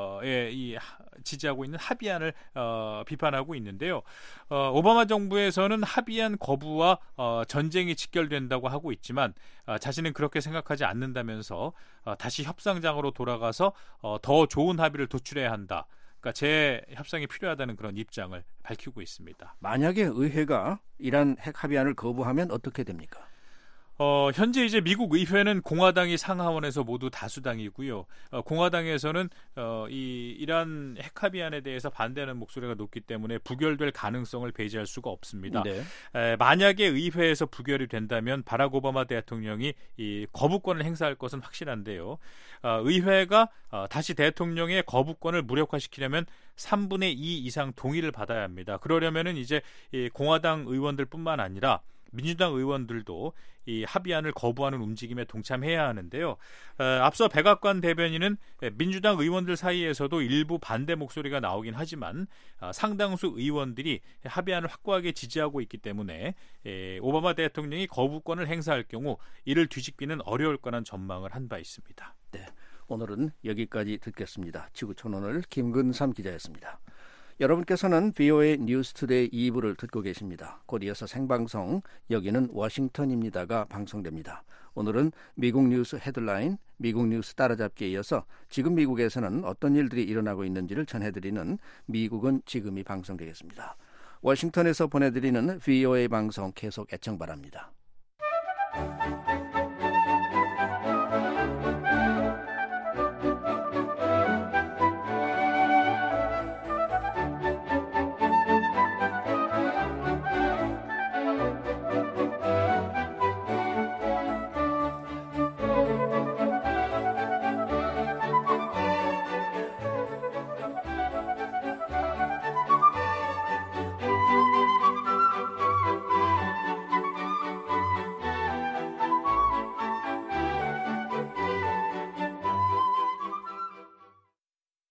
[SPEAKER 6] 지지하고 있는 합의안을 비판하고 있는데요. 오바마 정부에서는 합의안 거부와 전쟁이 직결된다고 하고 있지만 자신은 그렇게 생각하지 않는다면서 다시 협상장으로 돌아가서 더 좋은 합의를 도출해야 한다. 그러니까 재협상이 필요하다는 그런 입장을 밝히고 있습니다.
[SPEAKER 3] 만약에 의회가 이란 핵 합의안을 거부하면 어떻게 됩니까?
[SPEAKER 6] 현재 이제 미국 의회는 공화당이 상하원에서 모두 다수당이고요. 공화당에서는 이 이란 핵 합의안에 대해서 반대하는 목소리가 높기 때문에 부결될 가능성을 배제할 수가 없습니다.
[SPEAKER 3] 네.
[SPEAKER 6] 만약에 의회에서 부결이 된다면 바락 오바마 대통령이 이 거부권을 행사할 것은 확실한데요. 의회가 다시 대통령의 거부권을 무력화시키려면 3분의 2 이상 동의를 받아야 합니다. 그러려면은 이제 이 공화당 의원들뿐만 아니라 민주당 의원들도 이 합의안을 거부하는 움직임에 동참해야 하는데요. 앞서 백악관 대변인은 민주당 의원들 사이에서도 일부 반대 목소리가 나오긴 하지만 상당수 의원들이 합의안을 확고하게 지지하고 있기 때문에 오바마 대통령이 거부권을 행사할 경우 이를 뒤집기는 어려울 거란 전망을 한 바 있습니다.
[SPEAKER 3] 네, 오늘은 여기까지 듣겠습니다. 지구촌오늘 김근삼 기자였습니다. 여러분께서는 VOA 뉴스투데이 2부를 듣고 계십니다. 곧 이어서 생방송 여기는 워싱턴입니다가 방송됩니다. 오늘은 미국 뉴스 헤드라인, 미국 뉴스 따라잡기에 이어서 지금 미국에서는 어떤 일들이 일어나고 있는지를 전해드리는 미국은 지금이 방송되겠습니다. 워싱턴에서 보내드리는 VOA 방송 계속 애청 바랍니다.